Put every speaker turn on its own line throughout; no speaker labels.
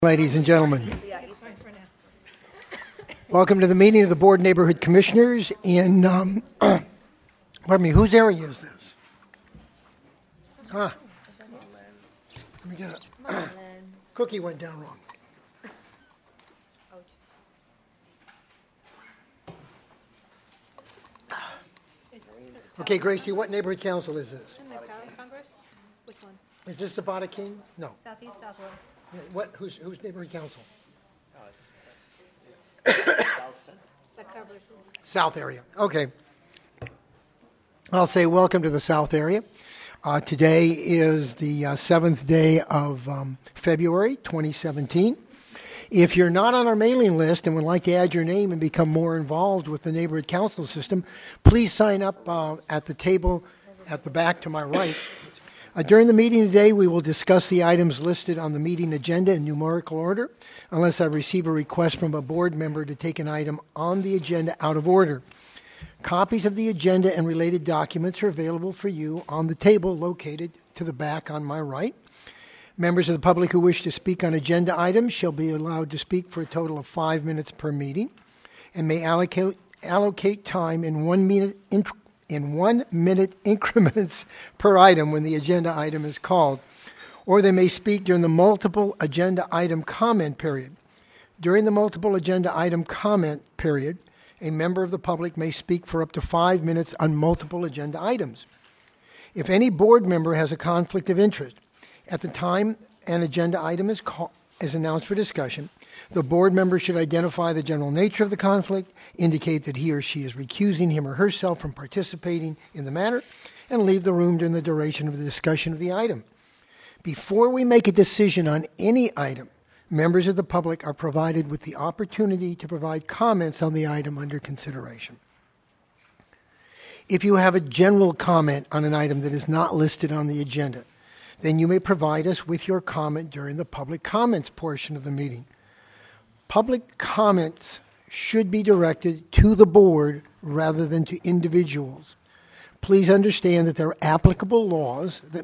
Ladies and gentlemen, welcome to the meeting of the Board Neighborhood Commissioners in, pardon me, whose area is this? Let me get a cookie went down wrong. Okay, Gracie, what neighborhood council is this?
Congress? Which one?
Is this the Bada King? No.
Southeast, Southwest.
Whose neighborhood council?
That covers.
South area. Okay. I'll say welcome to the South area. Today is the seventh day of February 2017. If you're not on our mailing list and would like to add your name and become more involved with the neighborhood council system, please sign up at the table at the back to my right. During the meeting today, we will discuss the items listed on the meeting agenda in numerical order, unless I receive a request from a board member to take an item on the agenda out of order. Copies of the agenda and related documents are available for you on the table located to the back on my right. Members of the public who wish to speak on agenda items shall be allowed to speak for a total of 5 minutes per meeting and may allocate time in 1 minute in 1 minute increments per item when the agenda item is called, or they may speak during the multiple agenda item comment period. During the multiple agenda item comment period, a member of the public may speak for up to 5 minutes on multiple agenda items. If any board member has a conflict of interest, at the time an agenda item is announced for discussion, the board member should identify the general nature of the conflict, indicate that he or she is recusing him or herself from participating in the matter, and leave the room during the duration of the discussion of the item. Before we make a decision on any item, members of the public are provided with the opportunity to provide comments on the item under consideration. If you have a general comment on an item that is not listed on the agenda, then you may provide us with your comment during the public comments portion of the meeting. Public comments should be directed to the board rather than to individuals. Please understand that there are applicable laws that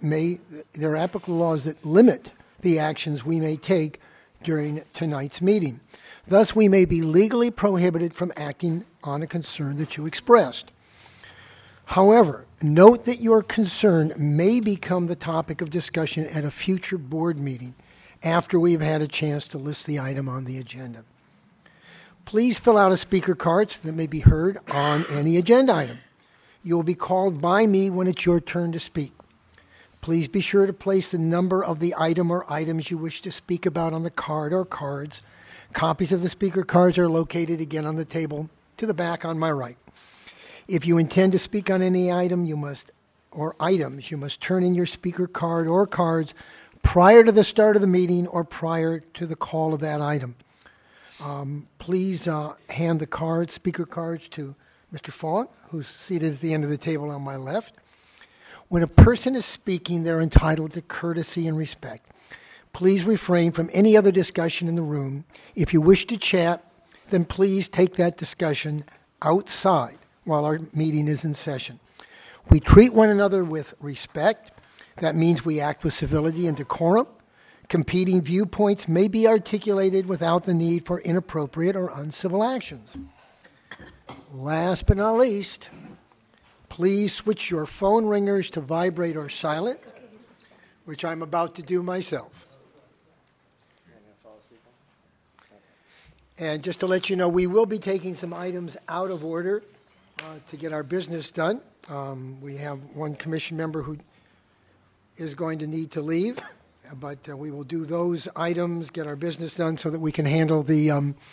limit the actions we may take during tonight's meeting. Thus, we may be legally prohibited from acting on a concern that you expressed. However, note that your concern may become the topic of discussion at a future board meeting after we've had a chance to list the item on the agenda. Please fill out a speaker card so that may be heard on any agenda item. You will be called by me when it's your turn to speak. Please be sure to place the number of the item or items you wish to speak about on the card or cards. Copies of the speaker cards are located again on the table to the back on my right. If you intend to speak on any item, you must turn in your speaker card or cards prior to the start of the meeting or prior to the call of that item. Please hand the speaker cards to Mr. Fong, who's seated at the end of the table on my left. When a person is speaking, they're entitled to courtesy and respect. Please refrain from any other discussion in the room. If you wish to chat, then please take that discussion outside while our meeting is in session. We treat one another with respect. That means we act with civility and decorum. Competing viewpoints may be articulated without the need for inappropriate or uncivil actions. Last but not least, please switch your phone ringers to vibrate or silent, which I'm about to do myself. And just to let you know, we will be taking some items out of order to get our business done. We have one commission member who is going to need to leave, but we will do those items, get our business done so that we can handle the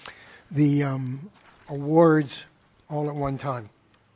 awards all at one time.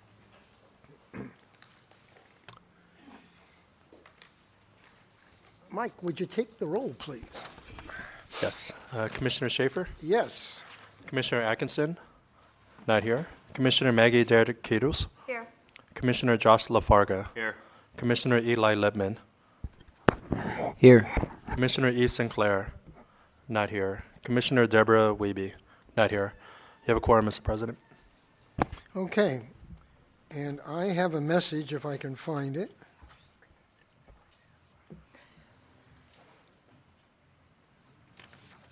Mike, would you take the roll, please?
Yes. Commissioner Schaefer?
Yes.
Commissioner Atkinson? Not here. Commissioner Maggie Derek-Kiedus?
Here.
Commissioner Josh Lafarga?
Here.
Commissioner Eli Lippman?
Here.
Commissioner E. Sinclair? Not here. Commissioner Deborah Wiebe? Not here. You have a quorum, Mr. President.
Okay. And I have a message, if I can find it.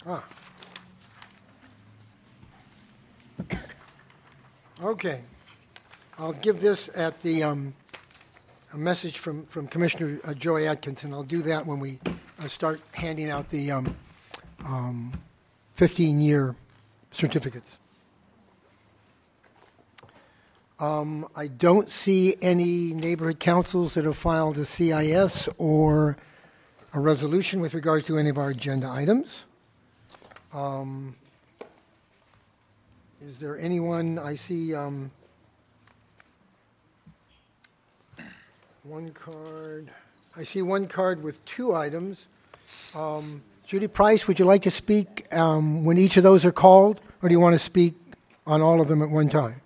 Ah. Okay. I'll give this at the a message from Commissioner Joy Atkinson. I'll do that when we start handing out the 15-year certificates. I don't see any neighborhood councils that have filed a CIS or a resolution with regards to any of our agenda items. Is there anyone? I see one card. I see one card with two items. Judy Price, would you like to speak when each of those are called, or do you want to speak on all of them at one time?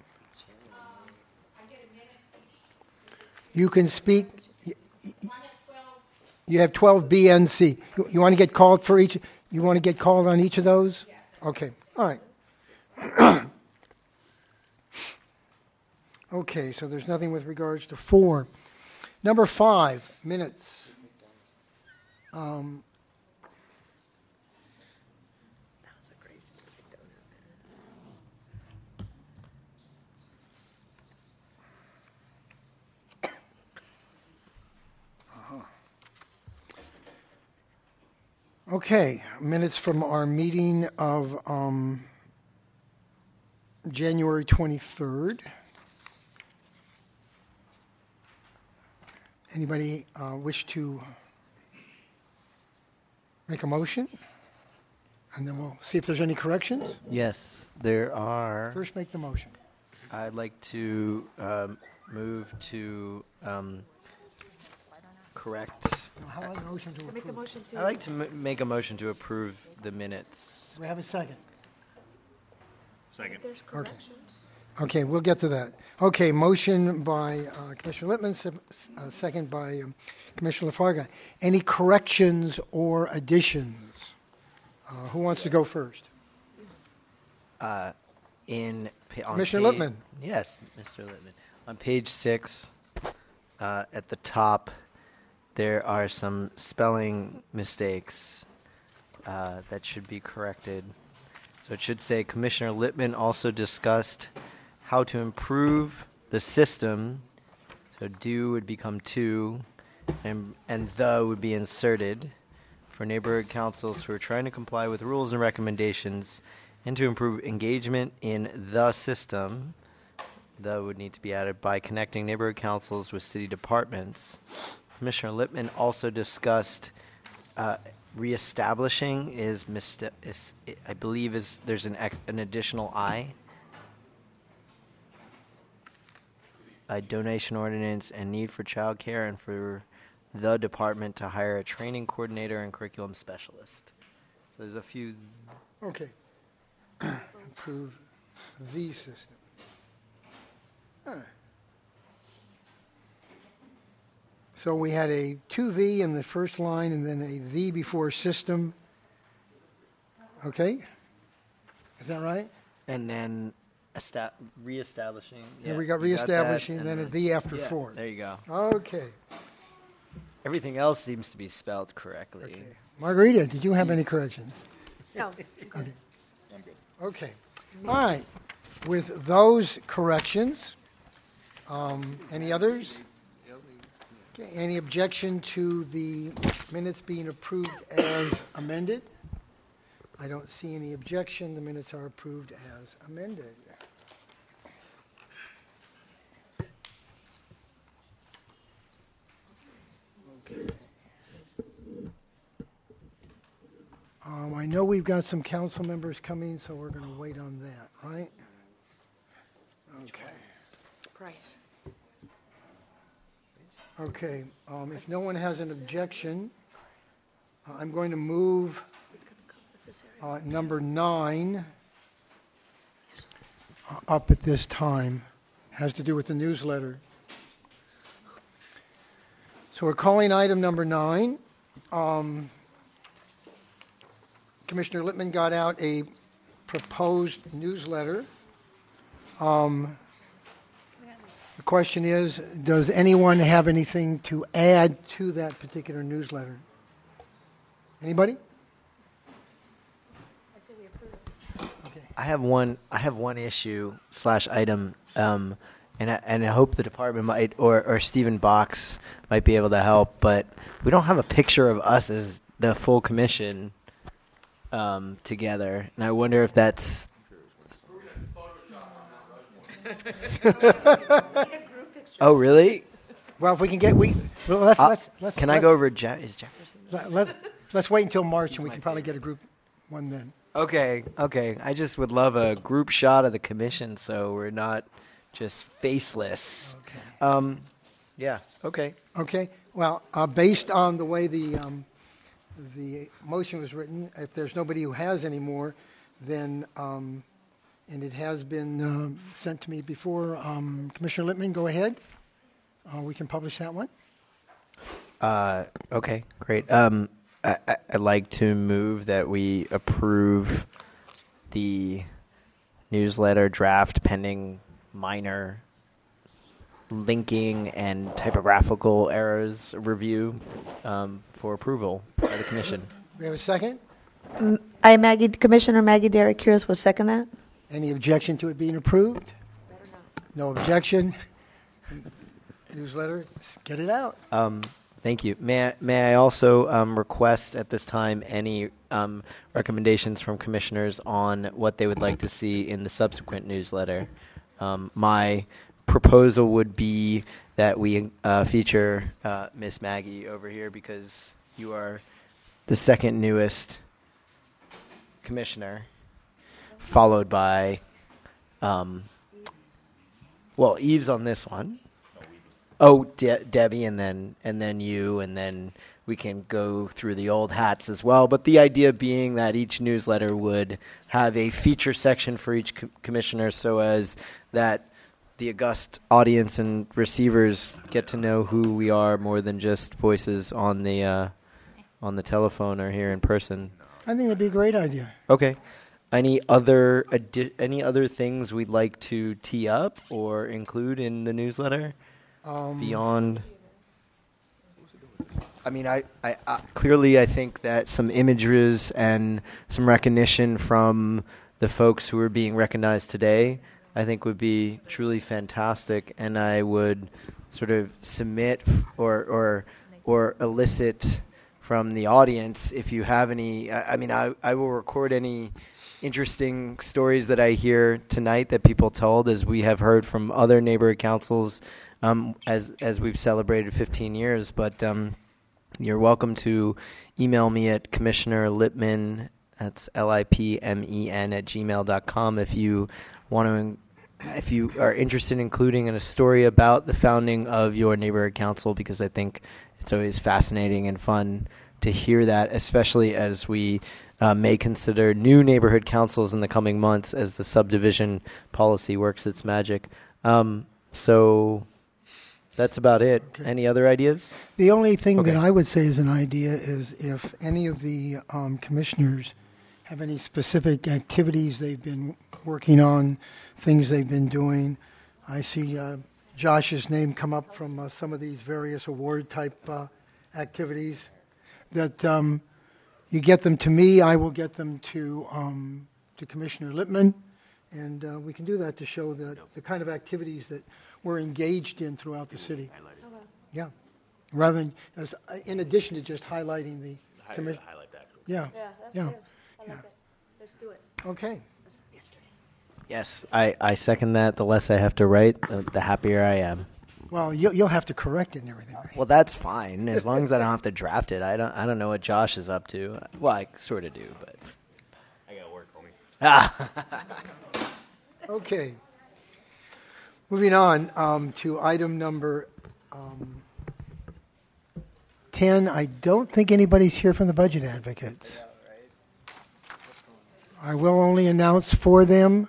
You can speak. You have 12 B and C. You want to get called for each? You want to get called on each of those? Okay. All right. Okay, so there's nothing with regards to 4. Number 5, minutes. Okay, minutes from our meeting of January 23rd. Anybody wish to make a motion? And then we'll see if there's any corrections.
Yes, there are.
First, make the motion.
I'd like to move to correct.
How about a motion to
Make a
approve?
motion to.
I'd like to make a motion to approve the minutes.
Do we have a second?
If there's corrections.
Okay, we'll get to that. Okay, motion by Commissioner Littman, second by Commissioner LaFarga. Any corrections or additions? Who wants to go first?
On
Commissioner Littman.
Yes, Mr. Littman. On page 6, at the top, there are some spelling mistakes that should be corrected. So it should say, Commissioner Littman also discussed how to improve the system. So do would become to, and the would be inserted for neighborhood councils who are trying to comply with rules and recommendations and to improve engagement in the system. The would need to be added by connecting neighborhood councils with city departments. Commissioner Littman also discussed reestablishing I believe there's an additional I. A donation ordinance and need for child care and for the department to hire a training coordinator and curriculum specialist. So there's a few.
Okay. Improve the system. All right. So we had a to the in the first line and then a the before system. Okay? Is that right?
And then reestablishing.
Yeah, we got
you that,
reestablishing,
and
then a the after
yeah,
4.
There you go.
Okay.
Everything else seems to be spelled correctly.
Okay. Margarita, did you have any corrections?
No.
Okay. All right. With those corrections, any others? Okay. Any objection to the minutes being approved as amended? I don't see any objection. The minutes are approved as amended. Okay. I know we've got some council members coming, so we're going to wait on that, right? Okay.
Price.
Okay. If no one has an objection, I'm going to move number 9 up at this time. Has to do with the newsletter. So we're calling item number 9. Commissioner Littman got out a proposed newsletter. The question is, does anyone have anything to add to that particular newsletter? Anybody?
I have one issue / item, and I hope the department might or Stephen Box might be able to help. But we don't have a picture of us as the full commission together, and I wonder if that's. Oh, really?
Well, if we can get let's
Can I go over? Is Jefferson?
Let's wait until March, and we can probably get a group one then.
Okay. I just would love a group shot of the commission, so we're not just faceless.
Okay.
Yeah. Okay.
Okay. Well, based on the way the motion was written, if there's nobody who has any more, then and it has been sent to me before. Commissioner Lippman, go ahead. We can publish that one.
Okay. Great. I'd like to move that we approve the newsletter draft pending minor linking and typographical errors review for approval by the commission.
We have a second?
Commissioner Maggie Derrick Curious will second that.
Any objection to it being approved? No objection. Newsletter, let's get it out.
Thank you. May I also request at this time any recommendations from commissioners on what they would like to see in the subsequent newsletter? My proposal would be that we feature Miss Maggie over here because you are the second newest commissioner, followed by, Eve's on this one. Oh, Debbie, and then you, and then we can go through the old hats as well. But the idea being that each newsletter would have a feature section for each commissioner, so as that the august audience and receivers get to know who we are more than just voices on the telephone or here in person.
I think that'd be a great idea.
Okay. Any other things we'd like to tee up or include in the newsletter? Beyond, I clearly I think that some images and some recognition from the folks who are being recognized today, I think would be truly fantastic, and I would sort of submit or elicit from the audience if you have any. I will record any interesting stories that I hear tonight that people told, as we have heard from other neighborhood councils. As we've celebrated 15 years, but you're welcome to email me at Commissioner Lippman, that's LIPMEN @gmail.com if you if you are interested in including in a story about the founding of your neighborhood council, because I think it's always fascinating and fun to hear that, especially as we may consider new neighborhood councils in the coming months as the subdivision policy works its magic. So that's about it. Okay. Any other ideas?
The only thing that I would say is an idea is if any of the commissioners have any specific activities they've been working on, things they've been doing. I see Josh's name come up from some of these various award-type activities. That you get them to me, I will get them to Commissioner Lippman, and we can do that to show the kind of activities that we're engaged in throughout the city. Yeah, rather than in addition to just highlighting the commission. Yeah,
that's
yeah,
good. I
yeah.
like it. Let's do it.
Okay.
Yes, I second that. The less I have to write, the happier I am.
Well, you'll have to correct it and everything. Right?
Well, that's fine as long as I don't have to draft it. I don't know what Josh is up to. Well, I sort of do, but
I got work, homie.
Okay. Moving on to item number 10. I don't think anybody's here from the Budget Advocates. I will only announce for them.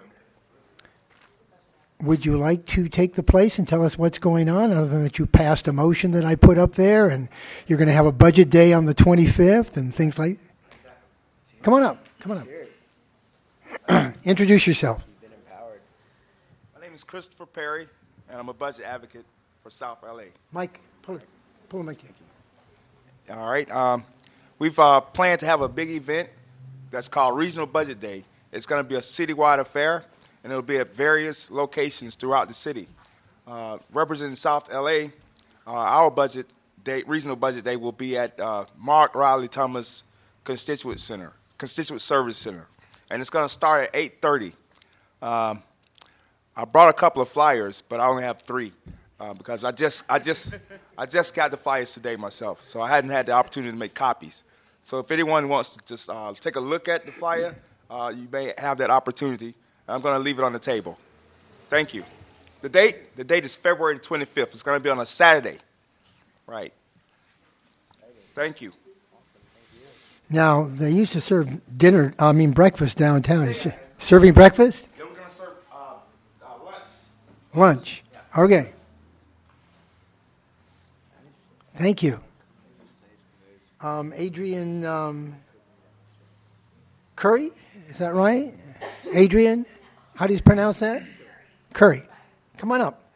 Would you like to take the place and tell us what's going on, other than that you passed a motion that I put up there and you're going to have a budget day on the 25th and things like that? Come on up. Introduce yourself.
My name is Christopher Perry, and I'm a budget advocate for South LA.
Mike, pull the mic.
All right. We've planned to have a big event that's called Regional Budget Day. It's going to be a citywide affair, and it'll be at various locations throughout the city. Representing South LA, our budget day, Regional Budget Day, will be at Mark Riley Thomas Constituent Service Center, and it's going to start at 8:30. I brought a couple of flyers, but I only have 3 because I just got the flyers today myself, so I hadn't had the opportunity to make copies. So if anyone wants to just take a look at the flyer, you may have that opportunity. I'm going to leave it on the table. Thank you. The date is February 25th. It's going to be on a Saturday. Right. Thank you.
Now, they used to serve breakfast downtown. Is serving breakfast?
They were going to serve lunch.
Lunch. Okay. Thank you. Adrian Curry, is that right? Adrian, how do you pronounce that? Curry. Come on up.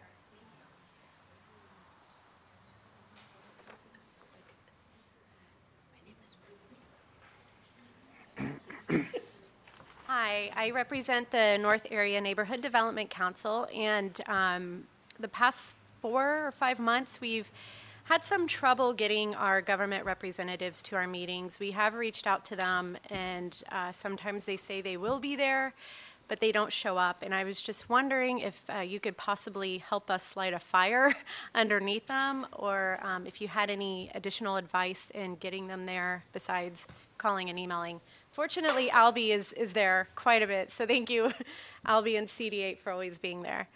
Hi, I represent the North Area Neighborhood Development Council, and the past 4 or 5 months we've had some trouble getting our government representatives to our meetings. We have reached out to them, and sometimes they say they will be there, but they don't show up. And I was just wondering if you could possibly help us light a fire underneath them, or if you had any additional advice in getting them there besides calling and emailing. Fortunately, Albie is there quite a bit, so thank you, Albie and CD8, for always being there.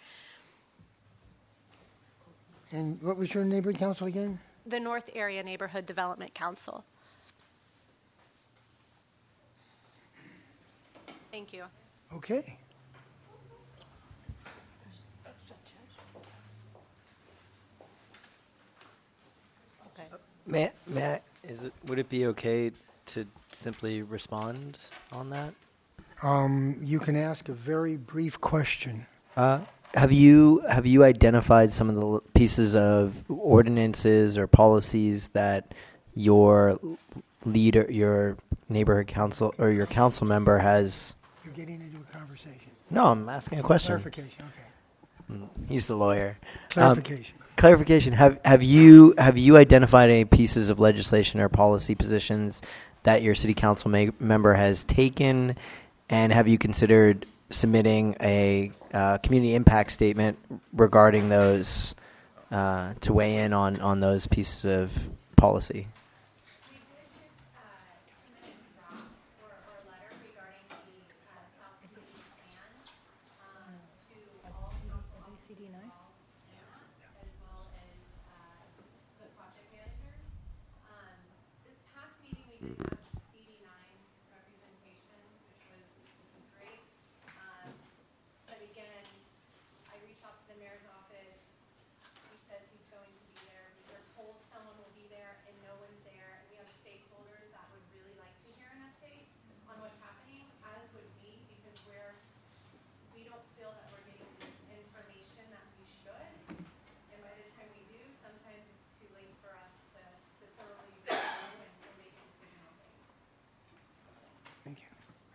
And what was your neighborhood council again?
The North Area Neighborhood Development Council. Thank you.
Okay.
Would it be okay to simply respond on that?
You can ask a very brief question.
Have you identified some of the pieces of ordinances or policies that your leader, your neighborhood council, or your council member has?
You're getting into a conversation.
No, I'm asking a question.
Clarification. Okay.
He's the lawyer.
Clarification.
Clarification. Have you identified any pieces of legislation or policy positions that your city council member has taken, and have you considered submitting a community impact statement regarding those to weigh in on those pieces of policy?
We did just submit a draft or a letter regarding the South City plan to all council officers as well as the project managers. This past meeting we did have CD9 representation, which was great. But again, I reached out to the mayor's office. He says he's going to be there. We were told someone will be there, and no one's there. And we have stakeholders that would really like to hear an update on what's happening, as would we, because we don't feel that we're getting the information that we should. And by the time we do, sometimes it's too late for us to thoroughly go through and make a decision on things.
Thank you.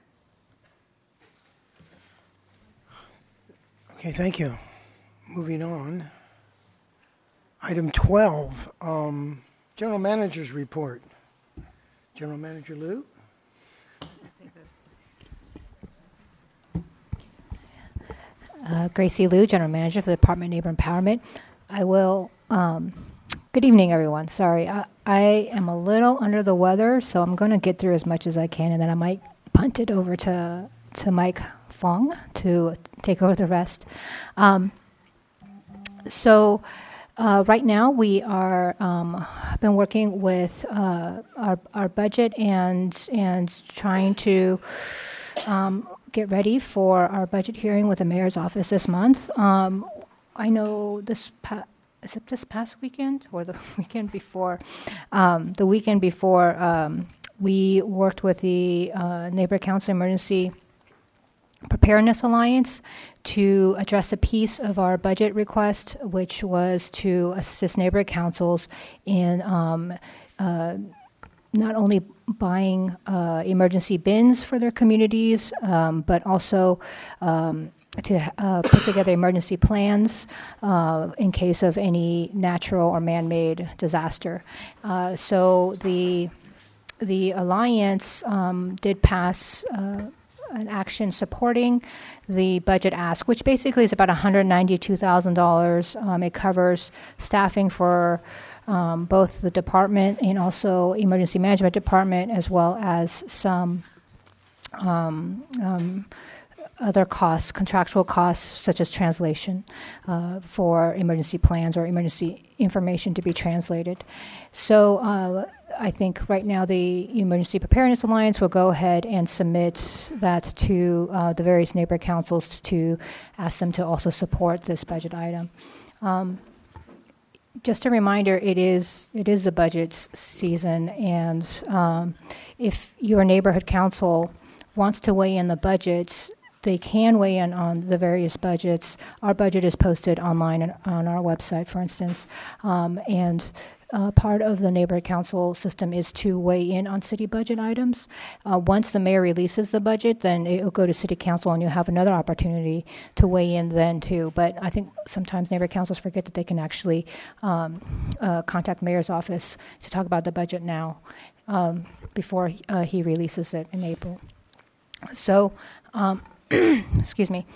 Okay, thank you. Moving on. Item 12, General Manager's Report. General Manager Lou?
Gracie Liu, General Manager for the Department of Neighbor Empowerment. I will, good evening, everyone. Sorry, I am a little under the weather, so I'm going to get through as much as I can, and then I might punt it over to Mike Fong to take over the rest. So right now we are been working with our budget and trying to get ready for our budget hearing with the mayor's office this month. I know is it this past weekend or the weekend before? The weekend before we worked with the Neighbor Council Emergency Preparedness Alliance to address a piece of our budget request, which was to assist neighborhood councils in not only buying emergency bins for their communities, but also to put together emergency plans in case of any natural or man-made disaster. So the Alliance did pass an action supporting the budget ask, which basically is about $192,000. It covers staffing for both the department and also emergency management department, as well as some other costs, contractual costs, such as translation for emergency plans or emergency information to be translated. So I think right now the Emergency Preparedness Alliance will go ahead and submit that to the various neighborhood councils to ask them to also support this budget item. Just a reminder, it is the budget season, and if your neighborhood council wants to weigh in the budgets, they can weigh in on the various budgets. Our budget is posted online on our website, for instance, and part of the neighborhood council system is to weigh in on city budget items. Once the mayor releases the budget, then it will go to city council, and you'll have another opportunity to weigh in then too. But I think sometimes neighborhood councils forget that they can actually contact the mayor's office to talk about the budget now before he releases it in April. So, excuse me.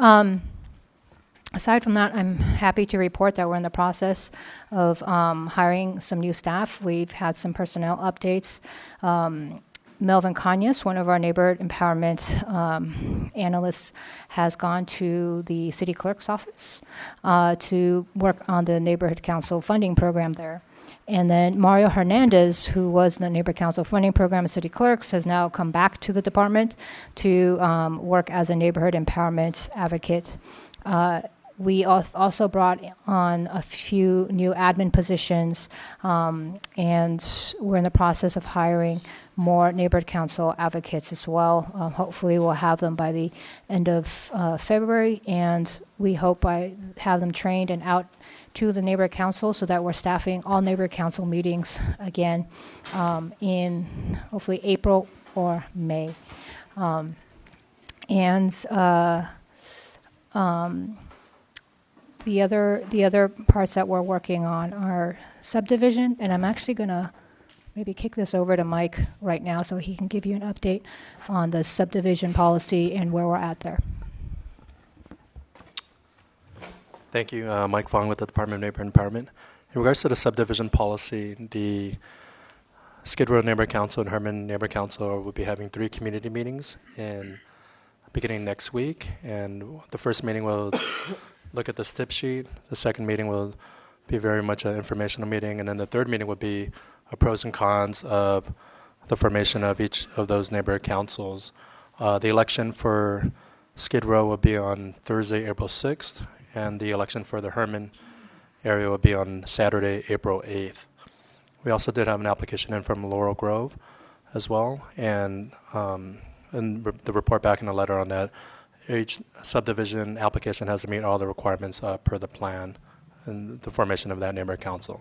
Aside from that, I'm happy to report that we're in the process of hiring some new staff. We've had some personnel updates. Melvin Kanyas, one of our neighborhood empowerment analysts, has gone to the city clerk's office to work on the neighborhood council funding program there. And then Mario Hernandez, who was in the Neighborhood Council Funding Program at City Clerks, has now come back to the department to work as a neighborhood empowerment advocate. We also brought on a few new admin positions, and we're in the process of hiring more neighborhood council advocates as well. Hopefully we'll have them by the end of February, and we hope I have them trained and out to the neighborhood council so that we're staffing all neighborhood council meetings again in hopefully April or May. The other parts that we're working on are subdivision, and I'm actually going to maybe kick this over to Mike right now so he can give you an update on the subdivision policy and where we're at there.
Thank you. Mike Fong with the Department of Neighborhood Empowerment. In regards to the subdivision policy, the Skid Row Neighborhood Council and Herman Neighborhood Council will be having 3 community meetings beginning next week. And the first meeting will look at the STIP sheet. The second meeting will be very much an informational meeting. And then the third meeting will be a pros and cons of the formation of each of those neighborhood councils. The election for Skid Row will be on Thursday, April 6th. And the election for the Herman area will be on Saturday, April 8th. We also did have an application in from Laurel Grove as well, and the report back in the letter on that. Each subdivision application has to meet all the requirements per the plan and the formation of that neighborhood council.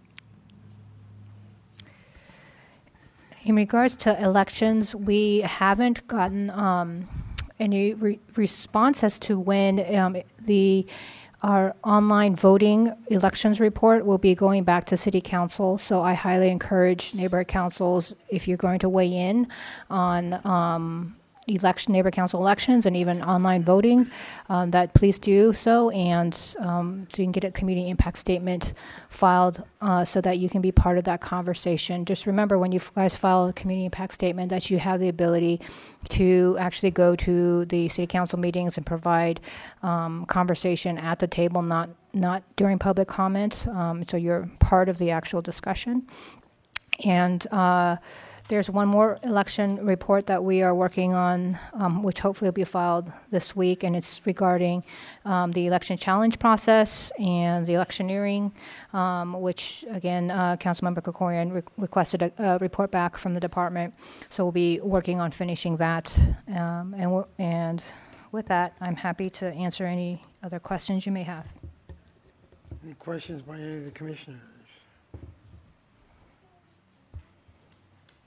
In regards to elections, we haven't gotten any response as to when our online voting elections report will be going back to City Council. So I highly encourage neighborhood councils, if you're going to weigh in on neighborhood council elections and even online voting, that please do so, and so you can get a community impact statement filed so that you can be part of that conversation. Just remember, when you guys file a community impact statement, that you have the ability to actually go to the city council meetings and provide conversation at the table, not during public comment, so you're part of the actual discussion. And there's one more election report that we are working on, which hopefully will be filed this week, and it's regarding the election challenge process and the electioneering, which, again, Councilmember Krikorian requested a report back from the department. So we'll be working on finishing that. And with that, I'm happy to answer any other questions you may have.
Any questions by any of the commissioners?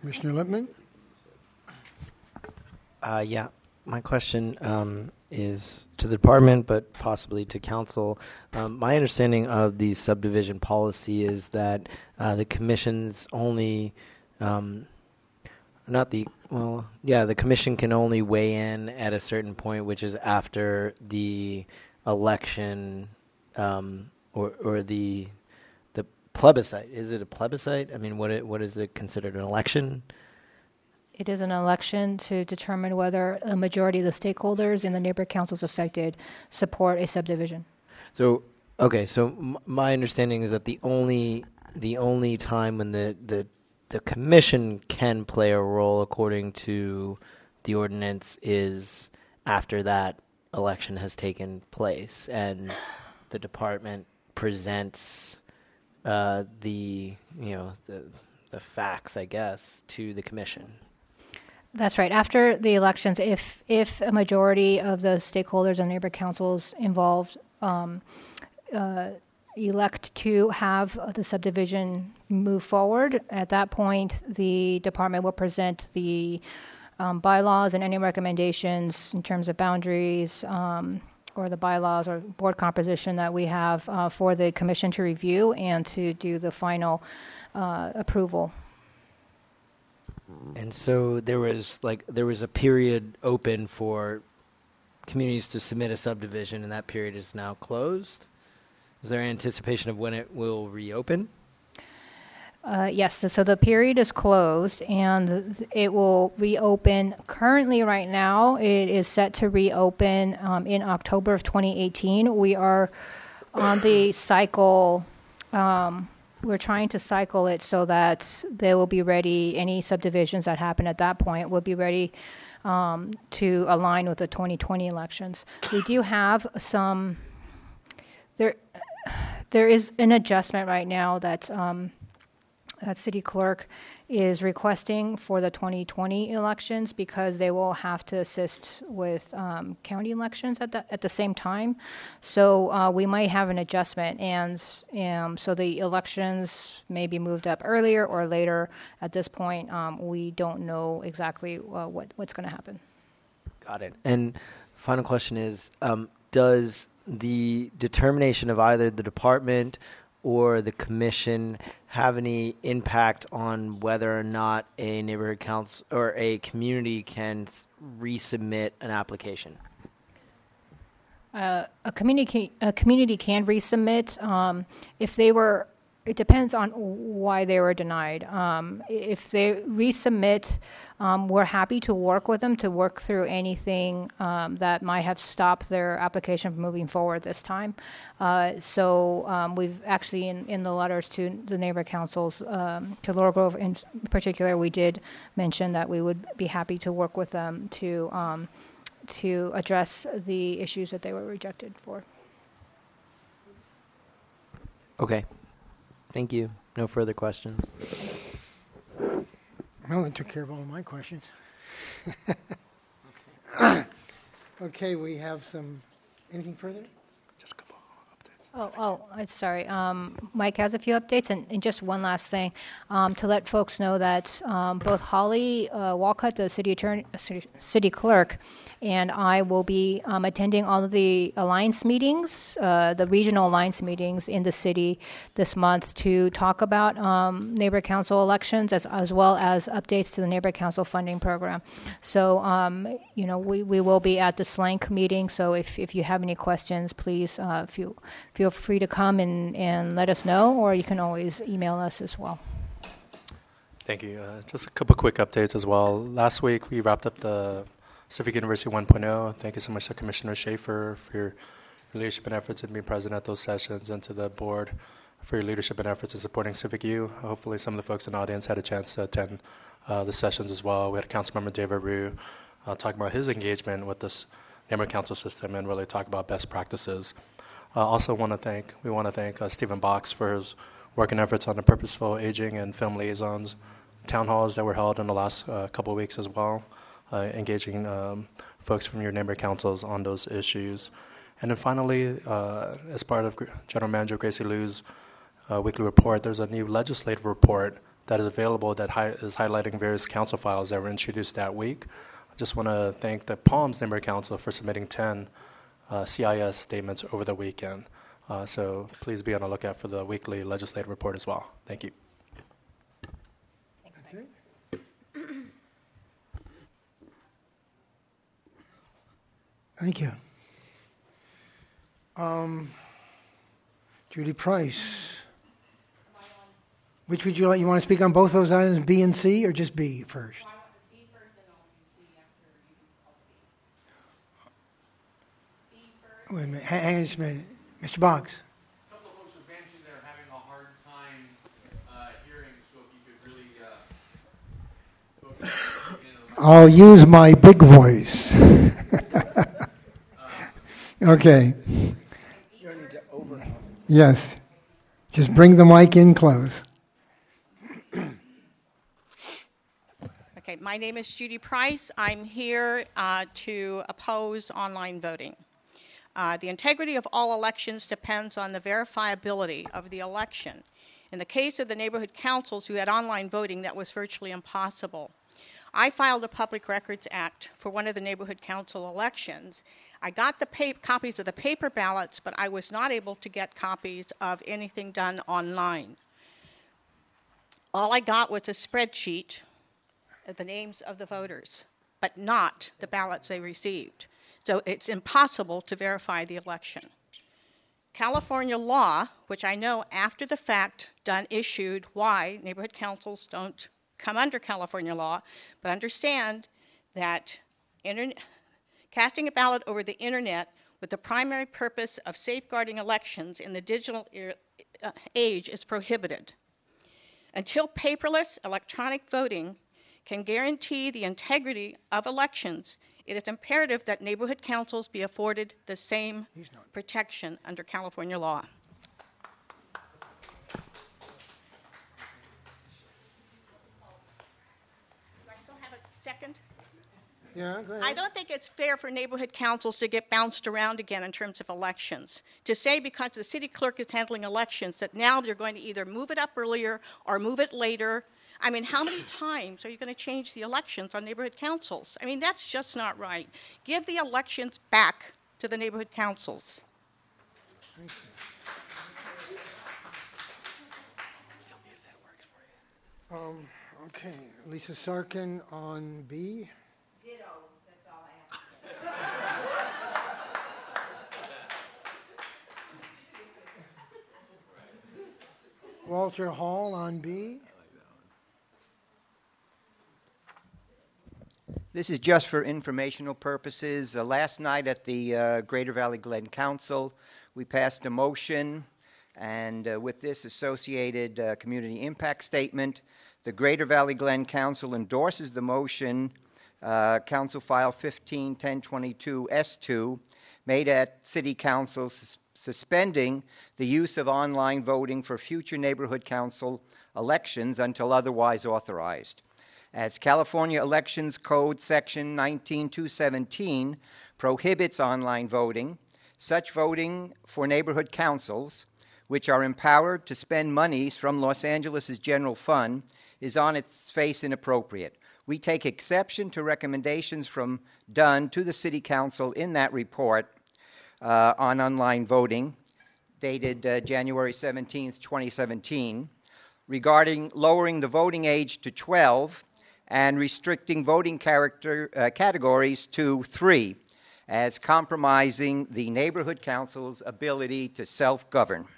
Commissioner Lippman?
Yeah, my question is to the department, but possibly to council. My understanding of the subdivision policy is that the commission's only, the commission can only weigh in at a certain point, which is after the election or the plebiscite. Is it a plebiscite? I mean, what is it considered, an election?
It is an election to determine whether a majority of the stakeholders in the neighborhood councils affected support a subdivision.
So, okay, so my understanding is that the only time when the commission can play a role according to the ordinance is after that election has taken place and the department presents the facts, I guess, to the commission.
That's right. After the elections, if a majority of the stakeholders and neighborhood councils involved elect to have the subdivision move forward, at that point the department will present the bylaws and any recommendations in terms of boundaries or the bylaws or board composition that we have for the commission to review and to do the final approval.
And so there was a period open for communities to submit a subdivision, and that period is now closed. Is there anticipation of when it will reopen?
Yes, so the period is closed and it will reopen. Currently, right now, it is set to reopen in October of 2018. We are on the cycle. We're trying to cycle it so that they will be ready. Any subdivisions that happen at that point will be ready to align with the 2020 elections. We do have some. There is an adjustment right now that city clerk is requesting for the 2020 elections because they will have to assist with county elections at the same time. So we might have an adjustment, and so the elections may be moved up earlier or later. At this point, we don't know exactly what's going to happen.
Got it. And final question is, does the determination of either the department or the commission have any impact on whether or not a neighborhood council or a community can resubmit an application?
A community can resubmit if they were. It depends on why they were denied. If they resubmit, we're happy to work with them to work through anything that might have stopped their application from moving forward this time. So we've actually, in the letters to the neighborhood councils, to Laurel Grove in particular, we did mention that we would be happy to work with them to address the issues that they were rejected for.
Okay. Thank you. No further questions.
Well, that took care of all of my questions. Okay, we have some. Anything further?
Just a couple updates.
Sorry. Mike has a few updates, and just one last thing to let folks know that both Holly Walcott, the city clerk, and I will be attending all of the alliance meetings, the regional alliance meetings in the city this month to talk about neighborhood council elections as well as updates to the neighborhood council funding program. So, we will be at the SLANC meeting. So if you have any questions, please feel free to come and let us know, or you can always email us as well.
Thank you. Just a couple quick updates as well. Last week, we wrapped up the Civic University 1.0. Thank you so much to Commissioner Schaefer for your leadership and efforts in being present at those sessions, and to the board for your leadership and efforts in supporting Civic U. Hopefully some of the folks in the audience had a chance to attend the sessions as well. We had Councilmember David Rue talk about his engagement with this neighborhood council system and really talk about best practices. We want to thank Stephen Box for his work and efforts on the purposeful aging and film liaisons town halls that were held in the last couple of weeks as well. Engaging folks from your neighborhood councils on those issues. And then finally, as part of General Manager Gracie Liu's weekly report, there's a new legislative report that is available that is highlighting various council files that were introduced that week. I just want to thank the Palms Neighborhood Council for submitting 10 CIS statements over the weekend. So please be on the lookout for the weekly legislative report as well. Thank you.
Thank you. Judy Price. Which would you like? You want to speak on both those items, B and C, or just B first? Wait a minute. Hang on just a minute. Mr. Boggs.
A couple of folks have mentioned they're having a hard time hearing, so if you could really focus on
I'll use my big voice. Okay. Yes. Just bring the mic in close.
Okay, my name is Judy Price. I'm here to oppose online voting. The integrity of all elections depends on the verifiability of the election. In the case of the neighborhood councils who had online voting, that was virtually impossible. I filed a Public Records Act for one of the neighborhood council elections. I got the copies of the paper ballots, but I was not able to get copies of anything done online. All I got was a spreadsheet of the names of the voters, but not the ballots they received. So it's impossible to verify the election. California law, which I know after the fact done issued why neighborhood councils don't come under California law, but understand that casting a ballot over the internet with the primary purpose of safeguarding elections in the digital age is prohibited. Until paperless electronic voting can guarantee the integrity of elections, it is imperative that neighborhood councils be afforded the same protection under California law. Do I still have a second?
Yeah, go ahead.
I don't think it's fair for neighborhood councils to get bounced around again in terms of elections. To say because the city clerk is handling elections that now they're going to either move it up earlier or move it later. I mean, how many times are you going to change the elections on neighborhood councils? I mean, that's just not right. Give the elections back to the neighborhood councils.
Thank you. Okay, Lisa Sarkin on B.
Ditto. That's all I have to say.
Walter Hall on B.
This is just for informational purposes. Last night at the Greater Valley Glen Council, we passed a motion, and with this associated community impact statement, the Greater Valley Glen Council endorses the motion, Council File 15-1022 S2, made at City Council suspending the use of online voting for future neighborhood council elections until otherwise authorized. As California Elections Code Section 19217 prohibits online voting, such voting for neighborhood councils, which are empowered to spend monies from Los Angeles' general fund, is on its face inappropriate. We take exception to recommendations from Dunn to the City Council in that report on online voting, dated January 17, 2017, regarding lowering the voting age to 12 and restricting voting categories to 3, as compromising the neighborhood council's ability to self-govern.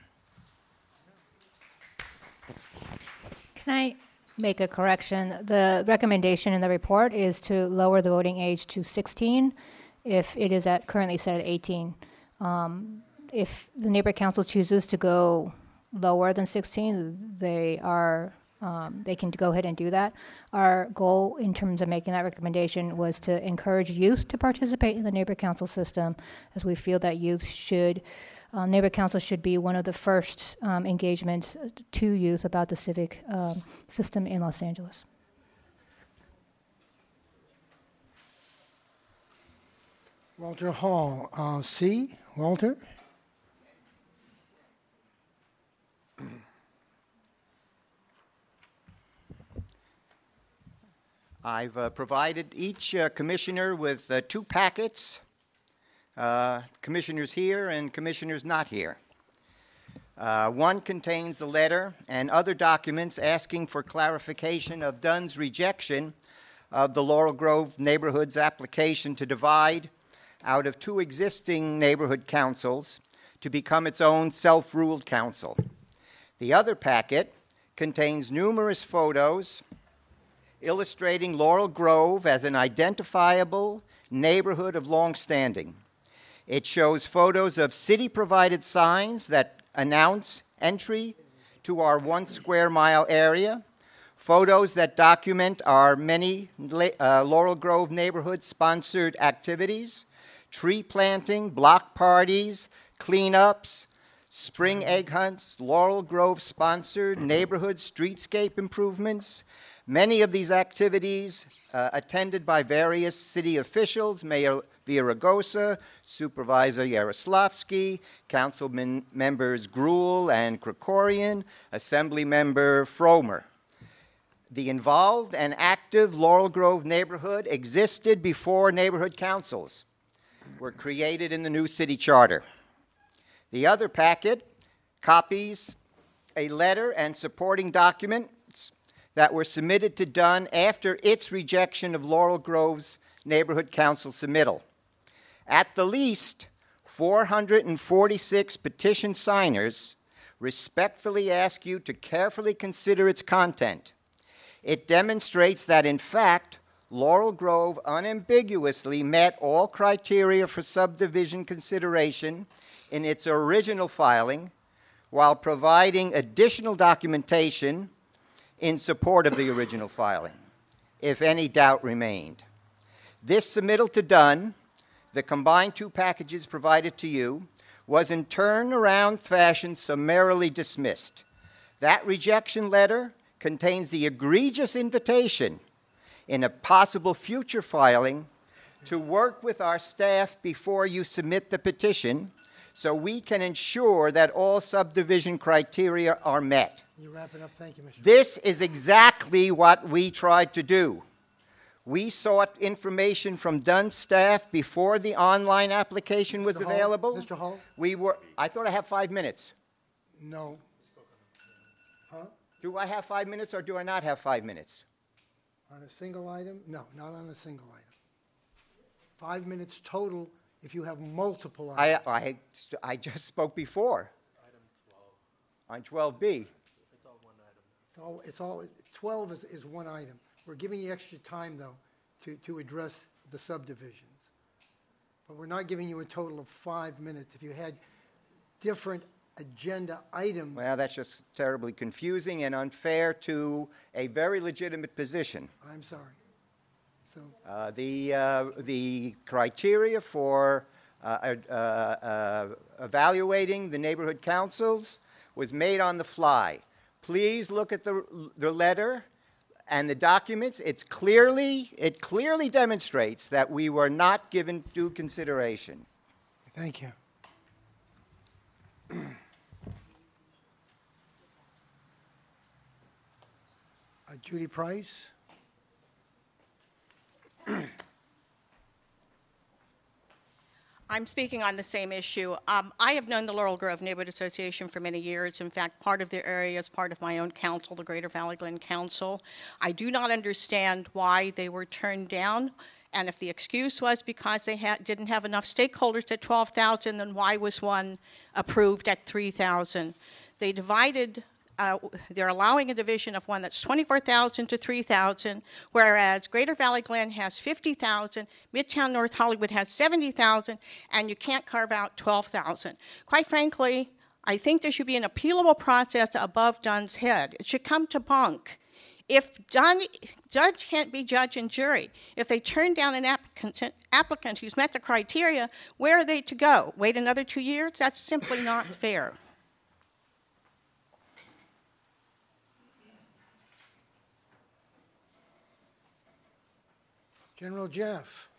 Can I make a correction? The recommendation in the report is to lower the voting age to 16 if it is currently set at 18. If the neighborhood council chooses to go lower than 16, they can go ahead and do that. Our goal in terms of making that recommendation was to encourage youth to participate in the neighborhood council system, as we feel that youth should, neighborhood council should be one of the first engagements to youth about the civic system in Los Angeles.
Walter Hall, C. Walter?
I've provided each commissioner with 2 packets, commissioners here and commissioners not here. One contains the letter and other documents asking for clarification of Dunn's rejection of the Laurel Grove neighborhood's application to divide out of 2 existing neighborhood councils to become its own self-ruled council. The other packet contains numerous photos illustrating Laurel Grove as an identifiable neighborhood of long standing. It shows photos of city-provided signs that announce entry to our 1 square mile area, photos that document our many Laurel Grove neighborhood-sponsored activities, tree planting, block parties, cleanups, spring egg hunts, Laurel Grove-sponsored neighborhood streetscape improvements. Many of these activities attended by various city officials, Mayor Villaraigosa, Supervisor Yaroslavsky, Councilman members Gruhl and Krikorian, Assembly Member Fromer. The involved and active Laurel Grove neighborhood existed before neighborhood councils were created in the new city charter. The other packet copies a letter and supporting documents that were submitted to Dunn after its rejection of Laurel Grove's neighborhood council submittal. At the least, 446 petition signers respectfully ask you to carefully consider its content. It demonstrates that, in fact, Laurel Grove unambiguously met all criteria for subdivision consideration in its original filing, while providing additional documentation in support of the original filing, if any doubt remained. This submittal to Dunn, the combined 2 packages provided to you, was in turnaround fashion summarily dismissed. That rejection letter contains the egregious invitation in a possible future filing to work with our staff before you submit the petition so we can ensure that all subdivision criteria are met.
You wrap it up. Thank you, Mr.
This is exactly what we tried to do. We sought information from Dunn's staff before the online application was
Mr. Hall?
available.
Mr. Hall?
I thought I have 5 minutes.
No. Huh?
Do I have 5 minutes or do I not have 5 minutes?
On a single item? No, not on a single item. 5 minutes total if you have multiple items.
I just spoke before. Item 12. On 12B.
It's all 12 is one item. We're giving you extra time, though, to address the subdivisions. But we're not giving you a total of 5 minutes. If you had different agenda items.
Well, that's just terribly confusing and unfair to a very legitimate position.
I'm sorry. So
the criteria for evaluating the neighborhood councils was made on the fly. Please look at the letter and the documents. It clearly demonstrates that we were not given due consideration.
Thank you. Judy Price.
I'm speaking on the same issue. I have known the Laurel Grove Neighborhood Association for many years. In fact, part of their area is part of my own council, the Greater Valley Glen Council. I do not understand why they were turned down, and if the excuse was because they didn't have enough stakeholders at 12,000, then why was one approved at 3,000? They divided. They're allowing a division of one that's 24,000 to 3,000, whereas Greater Valley Glen has 50,000, Midtown North Hollywood has 70,000, and you can't carve out 12,000. Quite frankly, I think there should be an appealable process above Dunn's head. It should come to bunk. If judge can't be judge and jury, if they turn down an applicant who's met the criteria, where are they to go? Wait another 2 years? That's simply not fair.
General Jeff.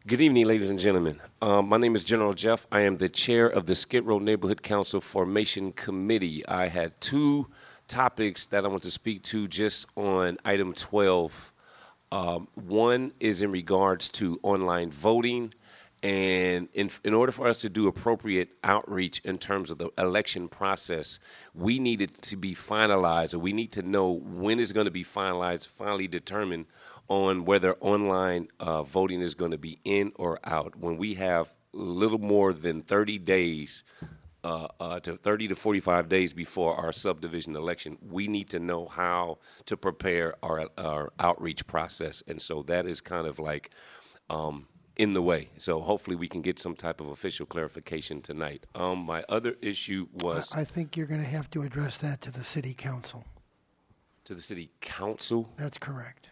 Good evening, ladies and gentlemen. My name is General Jeff. I am the chair of the Skid Row Neighborhood Council Formation Committee. I had two topics that I want to speak to just on item 12. One is in regards to online voting. And in order for us to do appropriate outreach in terms of the election process, we need it to be finalized, or we need to know when it's going to be finalized, finally determined on whether online voting is going to be in or out. When we have a little more than 30 days to 30 to 45 days before our subdivision election, we need to know how to prepare our outreach process. And so that is kind of like in the way. So hopefully we can get some type of official clarification tonight. My other issue was...
I think you're going to have to address that to the city council.
To the city council?
That's correct.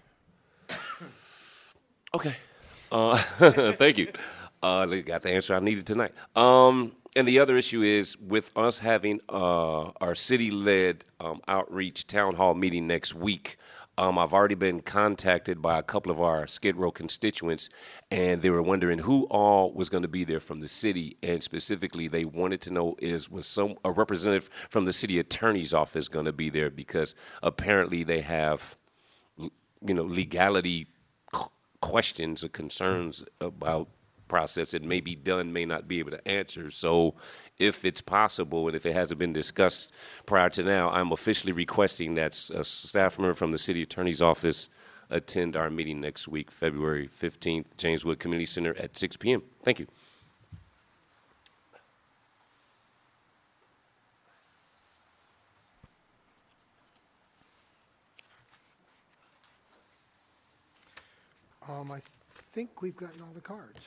Okay. Thank you. Got the answer I needed tonight. And the other issue is with us having our city-led outreach town hall meeting next week. I've already been contacted by a couple of our Skid Row constituents, and they were wondering who all was going to be there from the city, and specifically they wanted to know was a representative from the city attorney's office going to be there, because apparently they have, legality questions or concerns about process that may be done, may not be able to answer. So if it's possible, and if it hasn't been discussed prior to now, I'm officially requesting that a staff member from the city attorney's office attend our meeting next week, February 15th, James Wood Community Center at 6 p.m. Thank you.
I think we've gotten all the cards.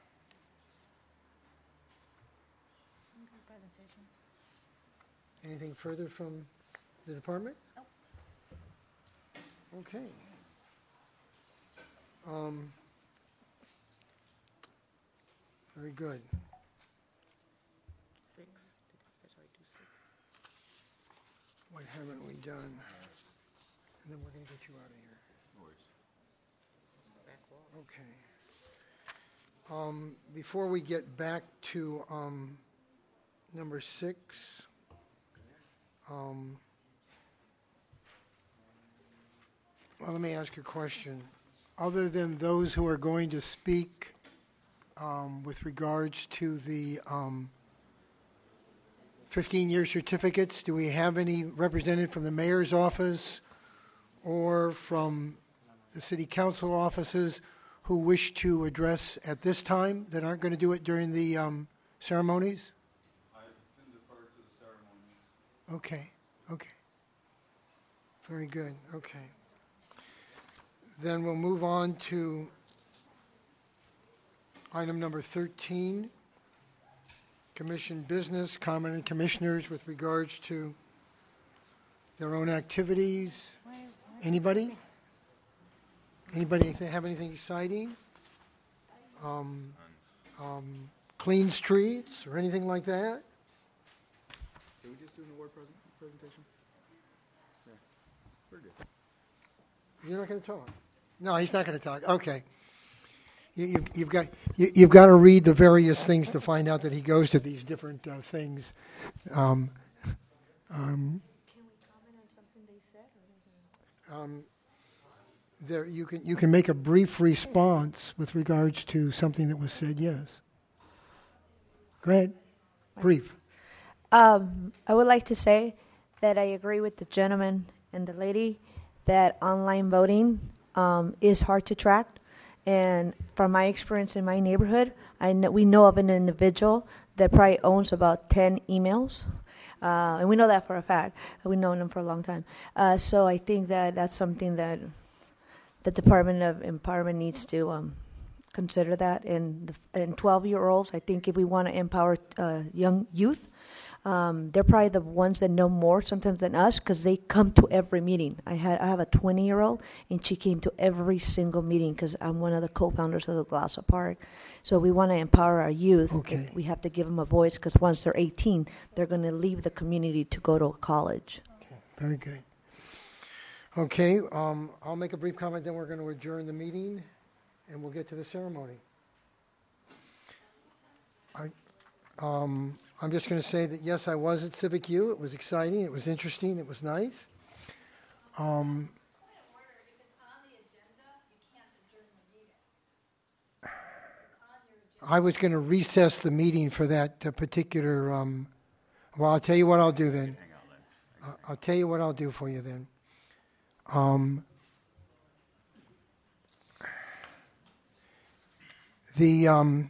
Anything further from the department?
Nope.
Okay. Very good.
6. That's why I do 6.
What haven't we done? And then we're going to get you out of here. Okay. Before we get back to number 6, well, let me ask you a question. Other than those who are going to speak with regards to the 15-year certificates, do we have any representative from the mayor's office or from the city council offices who wish to address at this time that aren't going to do it during the ceremonies?
I've been deferred to the ceremonies.
Okay. Very good. Okay. Then we'll move on to item number 13, commission business, commenting commissioners with regards to their own activities. Anybody? Anybody have anything exciting? Clean streets or anything like that?
Can we just do an award presentation? Yeah, we're good.
You're not going to talk? No, he's not going to talk. Okay. You've got to read the various things to find out that he goes to these different things.
Can we comment on something they said?
There, you can make a brief response with regards to something that was said. Yes. Go ahead. Brief.
I would like to say that I agree with the gentleman and the lady that online voting is hard to track. And from my experience in my neighborhood, we know of an individual that probably owns about 10 emails. And we know that for a fact. We've known him for a long time. So I think that that's something that the Department of Empowerment needs to consider that. And 12-year-olds, I think if we want to empower young youth, they're probably the ones that know more sometimes than us because they come to every meeting. I have a 20-year-old, and she came to every single meeting because I'm one of the co-founders of the Glasso Park. So we want to empower our youth.
Okay.
We have to give them a voice because once they're 18, they're going to leave the community to go to college.
Okay. Very good. Okay. I'll make a brief comment, then we're going to adjourn the meeting, and we'll get to the ceremony. I'm just going to say that, yes, I was at Civic U. It was exciting. It was interesting. It was nice. I was going to recess the meeting for that particular. Well, I'll tell you what I'll do then. I'll tell you what I'll do for you then. The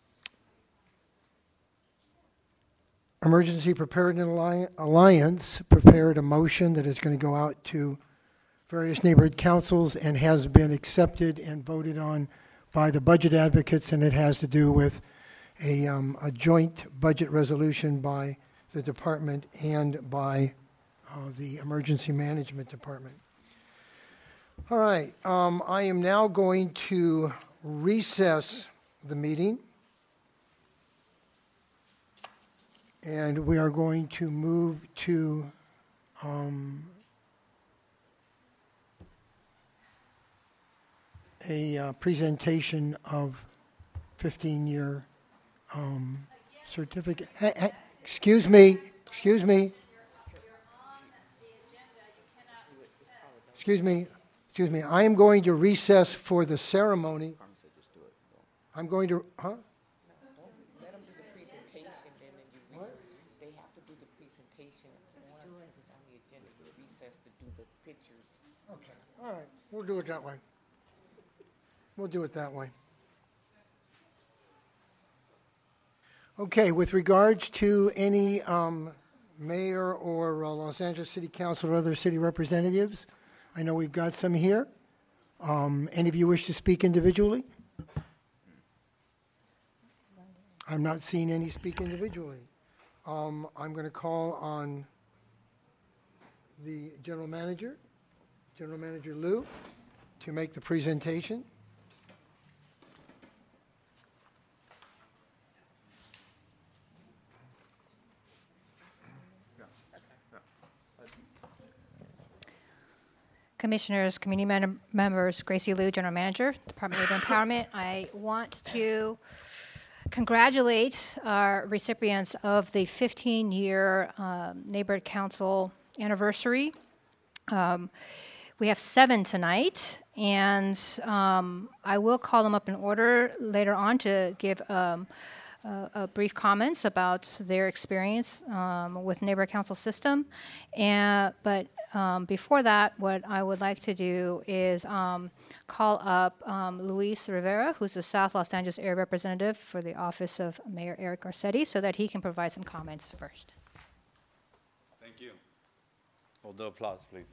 Emergency Preparedness Alliance prepared a motion that is going to go out to various neighborhood councils and has been accepted and voted on by the budget advocates, and it has to do with a joint budget resolution by the department and by the Emergency Management Department. All right, I am now going to recess the meeting, and we are going to move to a presentation of 15-year certificate. Hey, excuse me. Excuse me. I am going to recess for the ceremony. I'm going to, huh?
Let them do the presentation, and then you they have to do the presentation. Yours is on the agenda. You recess to do the pictures.
Okay. All right. We'll do it that way. Okay. With regards to any mayor or Los Angeles City Council or other city representatives, I know we've got some here. Any of you wish to speak individually? I'm not seeing any speak individually. I'm going to call on the General Manager Lou, to make the presentation.
Commissioners, community members, Gracie Liu, General Manager, Department of Labor Empowerment. I want to congratulate our recipients of the 15-year Neighborhood Council anniversary. We have 7 tonight, and I will call them up in order later on to give brief comments about their experience with Neighborhood Council system. But before that, what I would like to do is call up Luis Rivera, who's the South Los Angeles Area Representative for the Office of Mayor Eric Garcetti, so that he can provide some comments first.
Thank you. Hold the applause, please.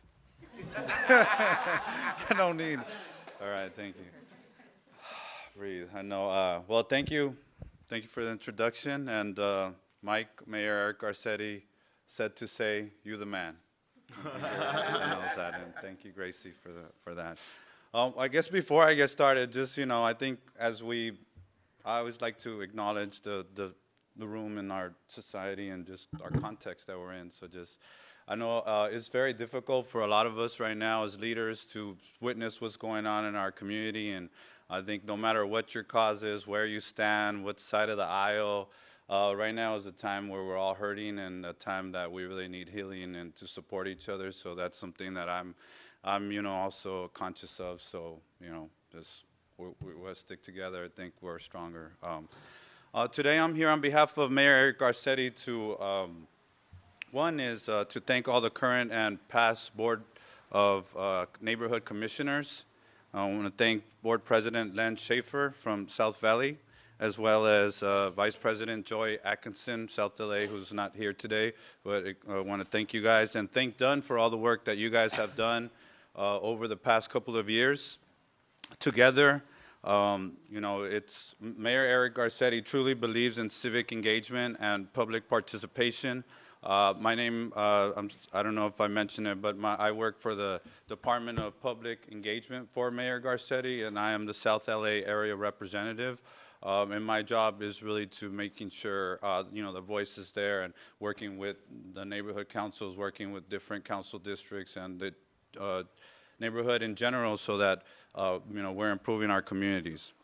I don't need. All right, thank you. Breathe. I know. Well, thank you. Thank you for the introduction. And Mike, Mayor Eric Garcetti said to say, "You the man." I knows that, and thank you, Gracie, for that. I guess before I get started, just I think I always like to acknowledge the room in our society and just our context that we're in. So I know it's very difficult for a lot of us right now as leaders to witness what's going on in our community, and I think no matter what your cause is, where you stand, what side of the aisle. Right now is a time where we're all hurting, and a time that we really need healing and to support each other. So that's something that I'm also conscious of. So we'll stick together. I think we're stronger. Today I'm here on behalf of Mayor Eric Garcetti to one is to thank all the current and past board of neighborhood commissioners. I want to thank Board President Len Schaefer from South Valley, as well as Vice President Joy Atkinson, South LA, who's not here today. But I want to thank you guys and thank Dunn for all the work that you guys have done over the past couple of years. Together, it's Mayor Eric Garcetti truly believes in civic engagement and public participation. My name, I don't know if I mentioned it, but I work for the Department of Public Engagement for Mayor Garcetti, and I am the South LA area representative. And my job is really to making sure, the voice is there and working with the neighborhood councils, working with different council districts and the neighborhood in general so that, we're improving our communities.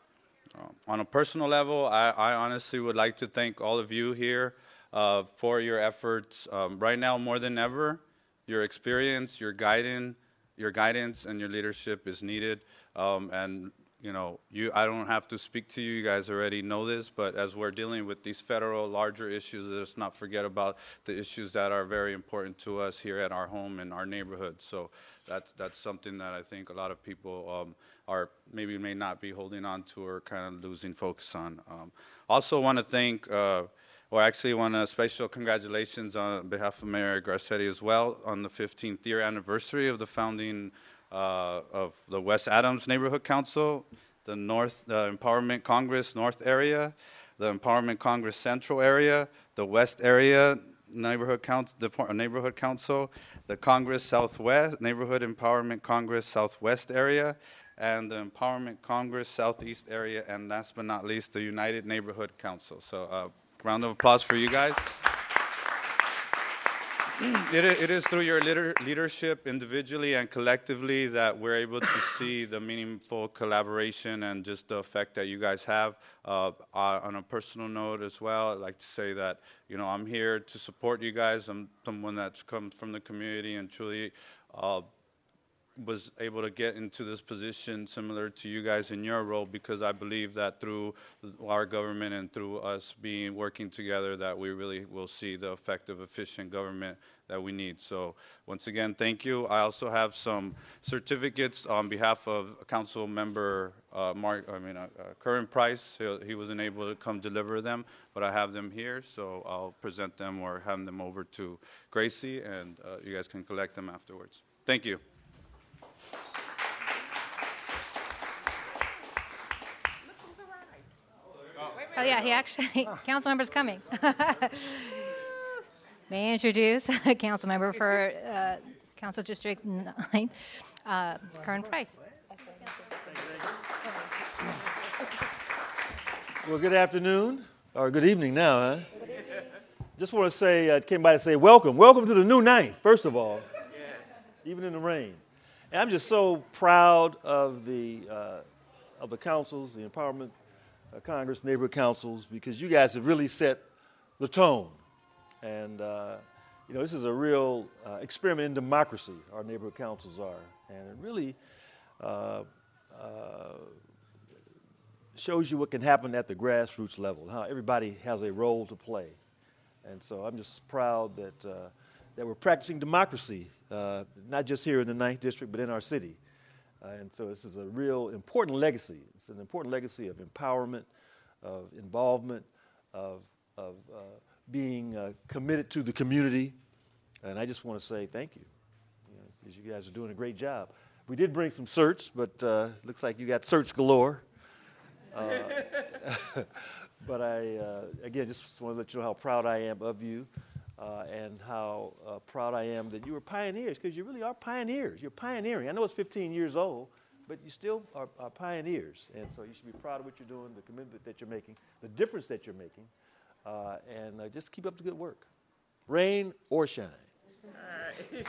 On a personal level, I honestly would like to thank all of you here for your efforts. Right now, more than ever, your experience, your guidance, and your leadership is needed. And I don't have to speak to you. You guys already know this, but as we're dealing with these federal larger issues, let's not forget about the issues that are very important to us here at our home and our neighborhood. So that's something that I think a lot of people may not be holding on to or kind of losing focus on. Also want to thank, special congratulations on behalf of Mayor Garcetti as well on the 15th year anniversary of the founding of the West Adams Neighborhood Council, the Empowerment Congress North area, the Empowerment Congress Central area, the West area Neighborhood Council, the Congress Southwest Neighborhood Empowerment Congress Southwest area, and the Empowerment Congress Southeast area, and last but not least, the United Neighborhood Council. So, round of applause for you guys. It is through your leadership individually and collectively that we're able to see the meaningful collaboration and just the effect that you guys have. On a personal note as well, I'd like to say that, I'm here to support you guys. I'm someone that's come from the community and truly was able to get into this position similar to you guys in your role, because I believe that through our government and through us working together, that we really will see the effective, efficient government that we need. So once again, thank you. I also have some certificates on behalf of Council Member Curran Price. He wasn't able to come deliver them, but I have them here, so I'll present them or hand them over to Gracie, and you guys can collect them afterwards. Thank you.
Oh yeah, he actually, council member's coming. May I introduce a council member for Council District 9, Curran Price.
Well, good afternoon, or good evening now, huh? Just want to say, came by to say welcome to the new ninth, first of all, even in the rain. And I'm just so proud of the councils, the Empowerment Congress, neighborhood councils, because you guys have really set the tone. And, this is a real experiment in democracy, our neighborhood councils are. And it really shows you what can happen at the grassroots level, how everybody has a role to play. And so I'm just proud that we're practicing democracy, not just here in the 9th District, but in our city. And so this is a real important legacy. It's an important legacy of empowerment, of involvement, of being committed to the community. And I just want to say thank you, because you guys are doing a great job. We did bring some certs, but looks like you got certs galore. But again, just want to let you know how proud I am of you. And how proud I am that you were pioneers, because you really are pioneers. You're pioneering. I know it's 15 years old, but you still are pioneers. And so you should be proud of what you're doing, the commitment that you're making, the difference that you're making, and just keep up the good work, rain or shine. All right.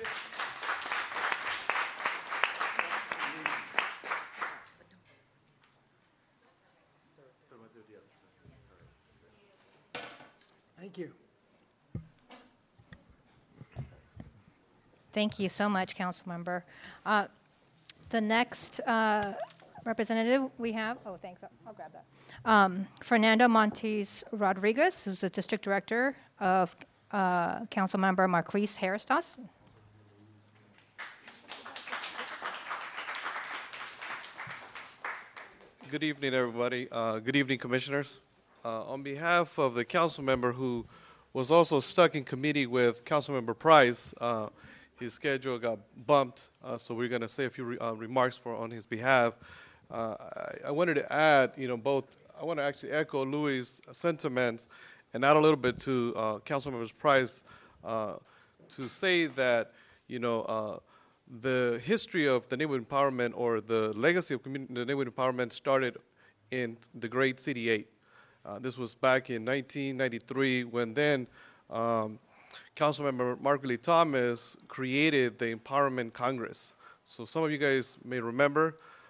Thank you.
Thank you so much, Council Member. The next representative we have, thanks, I'll grab that. Fernando Montes Rodriguez, who's the District Director of Council Member Marquise Harristas.
Good evening, everybody. Good evening, Commissioners. On behalf of the council member who was also stuck in committee with Councilmember Price, his schedule got bumped, so we're going to say a few remarks on his behalf. I wanted to add, I want to actually echo Louis' sentiments and add a little bit to Councilmember Price to say that, the history of the neighborhood empowerment, or the legacy of the neighborhood empowerment, started in the great City 8. This was back in 1993 when then Councilmember Mark Lee Thomas created the Empowerment Congress. So some of you guys may remember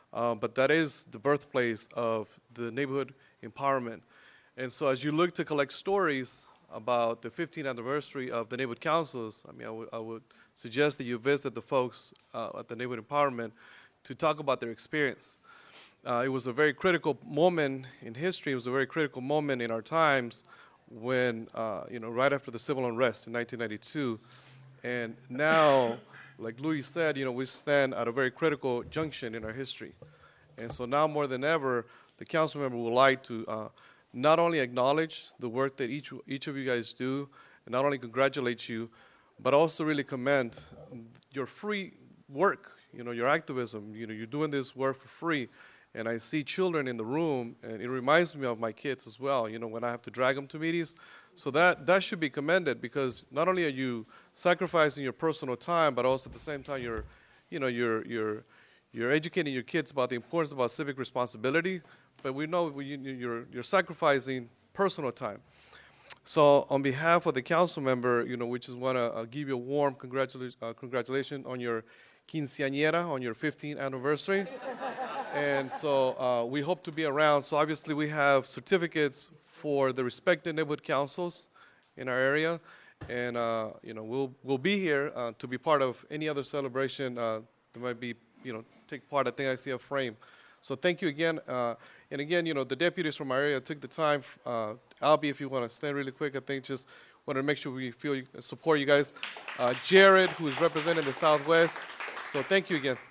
but that is the birthplace of the neighborhood empowerment. And so as you look to collect stories about the 15th anniversary of the neighborhood councils, I mean, I would suggest that you visit the folks at the neighborhood empowerment to talk about their experience. It was a very critical moment in history. It was a very critical moment in our times when, right after the civil unrest in 1992. And now, like Louis said, we stand at a very critical junction in our history. And so now more than ever, the council member would like to not only acknowledge the work that each of you guys do, and not only congratulate you, but also really commend your free work, your activism. You're doing this work for free. And I see children in the room, and it reminds me of my kids as well, when I have to drag them to meetings. So that should be commended, because not only are you sacrificing your personal time, but also at the same time you're educating your kids about the importance about civic responsibility. But we know you're sacrificing personal time. So on behalf of the council member, we just want to give you a warm congratulations on your quinceañera, on your 15th anniversary. And so we hope to be around. So obviously we have certificates for the respected neighborhood councils in our area. And, we'll be here to be part of any other celebration that might be, take part. I think I see a frame. So thank you again. And again, the deputies from our area took the time. Albie, if you want to stand really quick, I think just want to make sure we support you guys. Jared, who is representing the Southwest. So thank you again.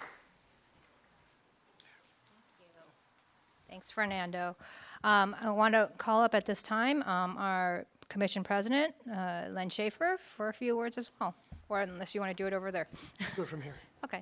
Thanks, Fernando. I want to call up at this time our commission president, Len Schaefer, for a few words as well, or unless you want to do it over there.
Do it from here.
Okay.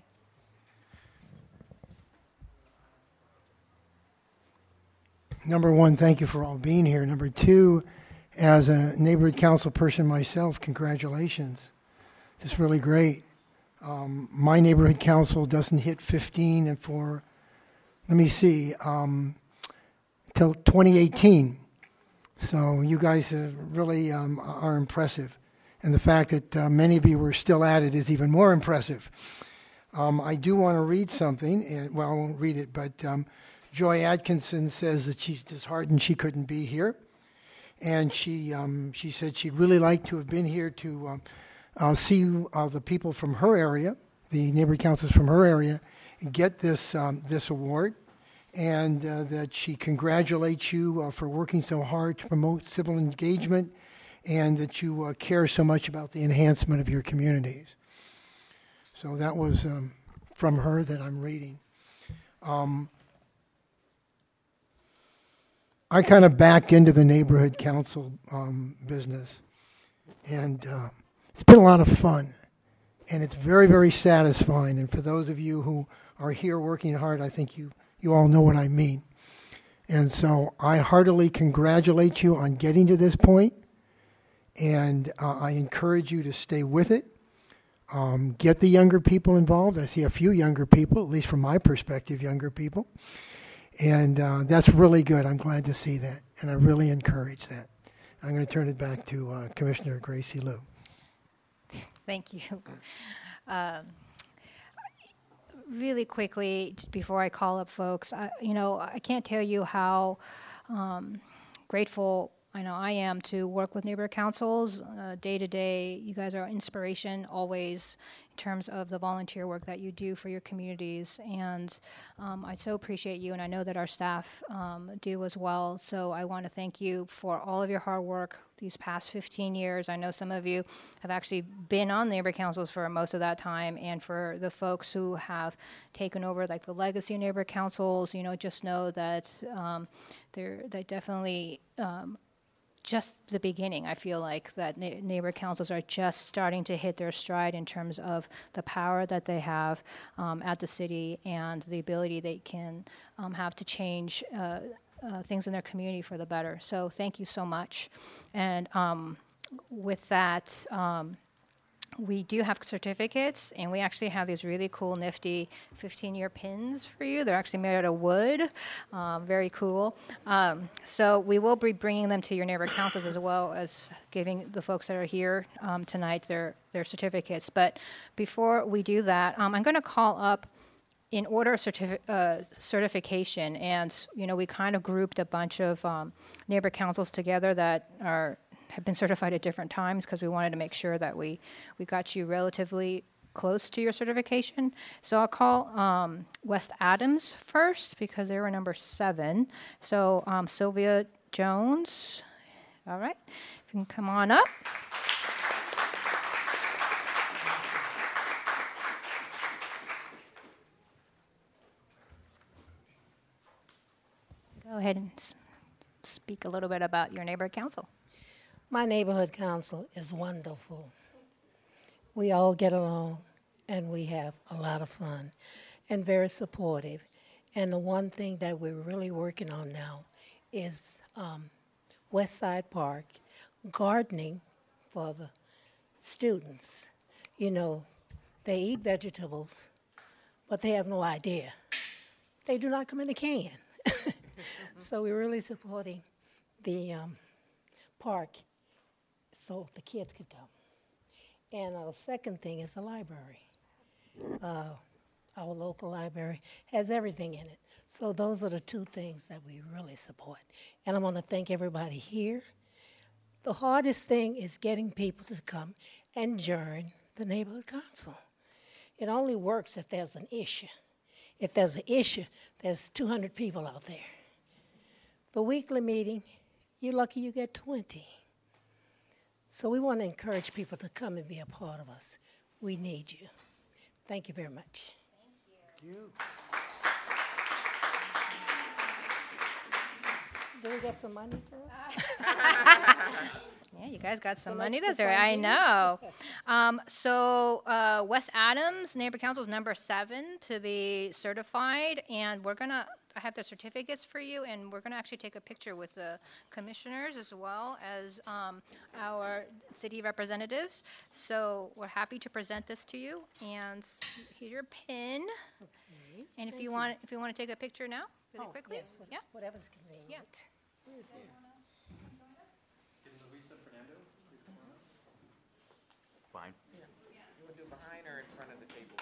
Number one, thank you for all being here. Number two, as a neighborhood council person myself, congratulations. It's really great. My neighborhood council doesn't hit 15 and for, let me see, till 2018. So you guys really are impressive. And the fact that many of you were still at it is even more impressive. I do want to read something, and I won't read it, but Joy Atkinson says that she's disheartened she couldn't be here. And she said she'd really like to have been here to see the people from her area, the neighborhood councils from her area, get this award. And that she congratulates you for working so hard to promote civil engagement, and that you care so much about the enhancement of your communities. So that was from her that I'm reading. I kind of backed into the neighborhood council business, and it's been a lot of fun, and it's very, very satisfying. And for those of you who are here working hard, I think you all know what I mean. And so I heartily congratulate you on getting to this point, and I encourage you to stay with it. Get the younger people involved. I see a few younger people, at least from my perspective, younger people. And that's really good. I'm glad to see that, and I really encourage that. I'm going to turn it back to Commissioner Gracie Liu.
Thank you. Really quickly, before I call up folks, I can't tell you how grateful I am to work with neighborhood councils day to day. You guys are inspiration always in terms of the volunteer work that you do for your communities, and I so appreciate you, and I know that our staff do as well. So I want to thank you for all of your hard work these past 15 years. I know some of you have actually been on neighborhood councils for most of that time, and for the folks who have taken over, like the legacy neighborhood councils, just know that they're definitely just the beginning. I feel like that neighborhood councils are just starting to hit their stride in terms of the power that they have at the city and the ability they can have to change things in their community for the better. So thank you so much. And with that, we do have certificates, and we actually have these really cool, nifty 15-year pins for you. They're actually made out of wood. Very cool. So we will be bringing them to your neighborhood councils, as well as giving the folks that are here tonight their certificates. But before we do that, I'm going to call up in order of certification, and we kind of grouped a bunch of neighbor councils together that have been certified at different times because we wanted to make sure that we got you relatively close to your certification. So I'll call West Adams first because they were number 7. So Sylvia Jones, all right, if you can come on up. Go ahead and speak a little bit about your neighborhood council.
My neighborhood council is wonderful. We all get along and we have a lot of fun and very supportive. And the one thing that we're really working on now is West Side Park, gardening for the students. They eat vegetables, but they have no idea. They do not come in a can. So we're really supporting the park so the kids could go. And the second thing is the library. Our local library has everything in it. So those are the 2 things that we really support. And I want to thank everybody here. The hardest thing is getting people to come and join the neighborhood council. It only works if there's an issue. If there's an issue, there's 200 people out there. The weekly meeting, you're lucky you get 20. So we want to encourage people to come and be a part of us. We need you. Thank you very much.
Thank you.
Do we get some money too?
Yeah, you guys got some
So
money
let's
this year.
keep on
I
doing
know. So West Adams Neighbor Council is number 7 to be certified, and I have the certificates for you, and we're gonna actually take a picture with the commissioners as well as our city representatives. So we're happy to present this to you, and here's your pin.
Okay.
And if
Thank
you want to take a picture now, really quickly.
Yes,
Yeah.
whatever's convenient.
Yeah.
Fine. You want to do behind or in front of the table?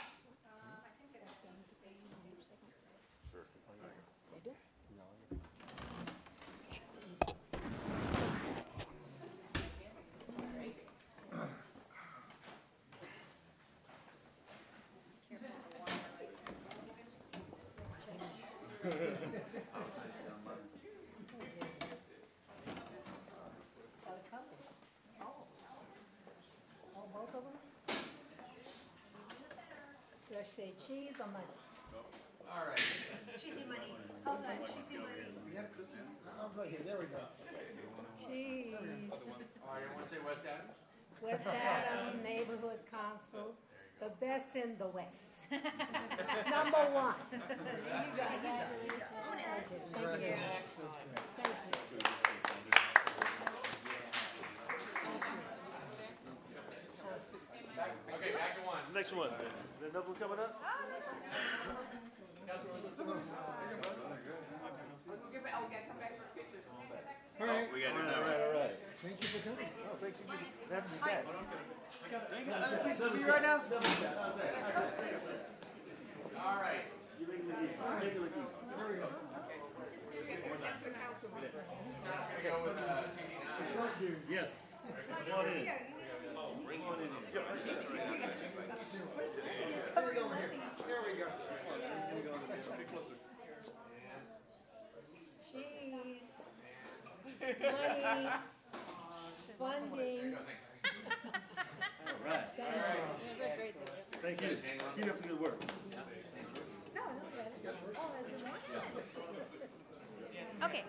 So I say cheese or money?
All right.
Cheesy money. Hold on, cheesy money.
I'll go here. There we go.
Cheese.
Oh, you want to say West Adams?
West Adams Neighborhood Council, the best in the West. Number 1. There you go. Thank you. Thank you.
Okay, back to 1.
Next one. Is there another one coming up?
All right.
We got to do that. All right.
Thank you for coming.
Oh, thank you for having me back.
Right now?
All right.
You make it look easy. Make it look easy.
There we go.
That's the council member.
Now we're going to go with CD9.
Short dude.
Yes. Come on in. Bring one in here.
There we go. There we go.
Cheese. Money. Funding.
All right. Thank you. Keep up the good work.
Okay.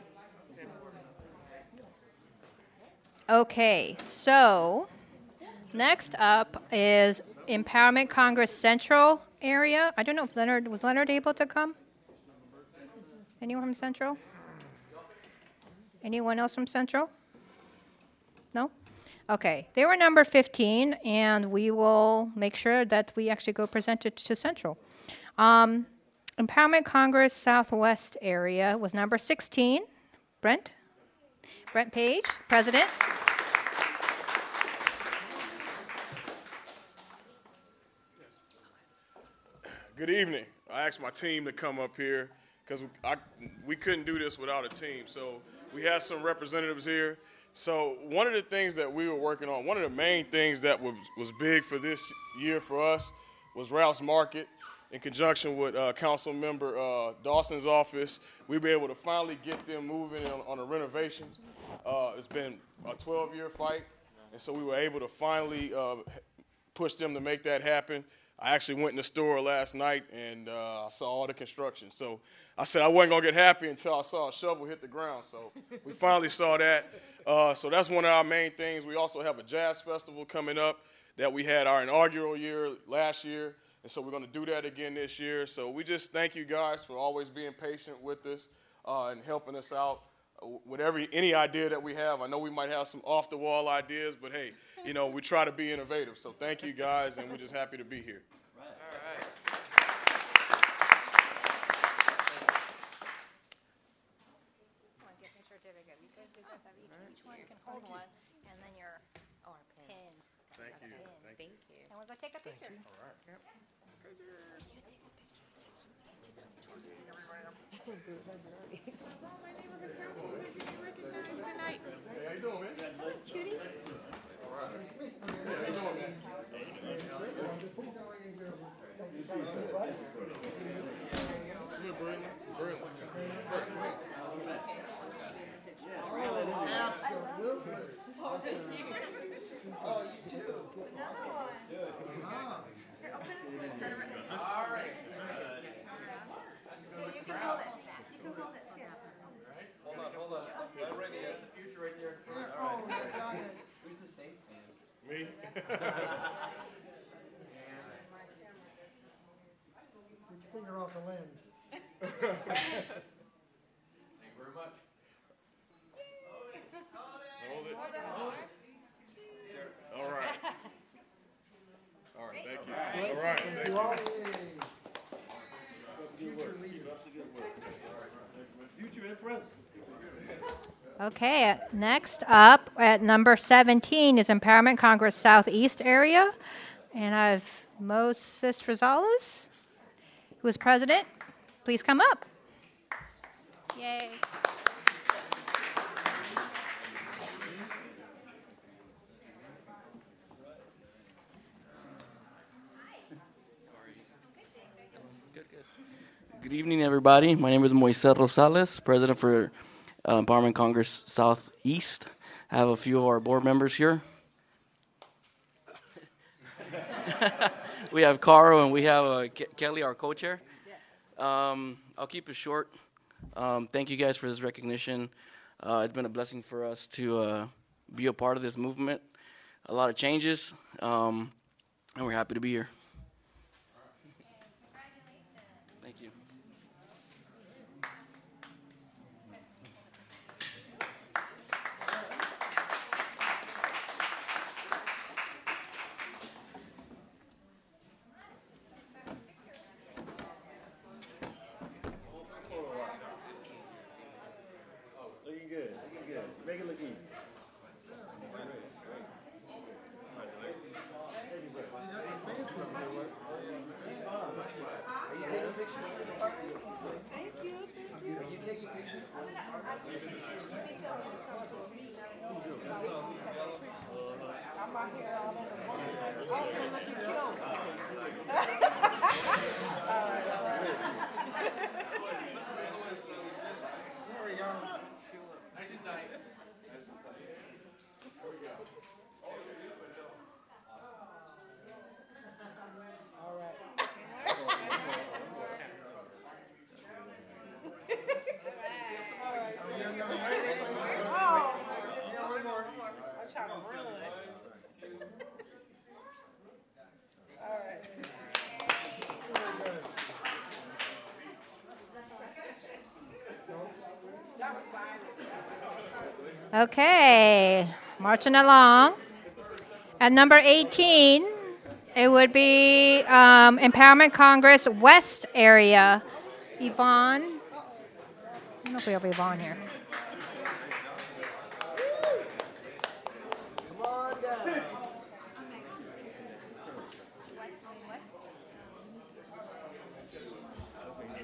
Okay, so next up is Empowerment Congress Central area. I don't know if was Leonard able to come? Anyone from Central? Anyone else from Central? No? Okay, they were number 15, and we will make sure that we actually go present it to Central. Empowerment Congress Southwest area was number 16. Brent Page, President.
Good evening. I asked my team to come up here because we couldn't do this without a team. So we had some representatives here. So one of the things that we were working on, one of the main things that was big for this year for us was Ralph's Market. In conjunction with Council Member Dawson's office, we were able to finally get them moving on a renovation. It's been a 12-year fight, and so we were able to finally push them to make that happen. I actually went in the store last night, and I saw all the construction. So I said I wasn't going to get happy until I saw a shovel hit the ground. So we finally saw that. So that's one of our main things. We also have a jazz festival coming up that we had our inaugural year last year, and so we're going to do that again this year. So we just thank you guys for always being patient with us and helping us out with any idea that we have. I know we might have some off-the-wall ideas, but hey, we try to be innovative. So thank you guys, and we're just happy to be here.
All right.
Certificate. You guys have each one can hold one, and then your pin.
Thank you.
Thank you. And we'll go take a picture.
All right. Yep.
Tonight.
Hey, how you doing, man?
Cutie.
All right. How you doing, man?
Absolutely. Oh, you too. Another one. Here, open it. Turn around. All right. You can hold it. You can hold it. Here.
Hold on. Not ready yet. The future right there.
Oh, yeah,
Who's the Saints fan?
Me.
Put your finger off the lens.
Thank you very much. Hold it. All right. All right, thank you. All right, thank you.
Future leader.
Future and present.
Okay, next up at number 17 is Empowerment Congress Southeast area. And I have Moses Rosales, who is president. Please come up. Yay.
Good evening, everybody. My name is Moises Rosales, president for Empowerment Congress Southeast. I have a few of our board members here. We have Carl and we have Kelly, our co-chair. I'll keep it short. Thank you guys for this recognition. It's been a blessing for us to be a part of this movement. A lot of changes, and we're happy to be here. Thank you.
Looking good. Make it look easy.
Are you taking pictures for the park?
Thank you.
Are you taking pictures for the park?
I'm out here all in the morning. Oh, you're looking cute. All right.
There we go.
Nice and tight.
All right. I'm trying to run. All right.
Okay, marching along. At number 18, it would be Empowerment Congress West area. Yvonne. I don't know if we have Yvonne here.
Come on down.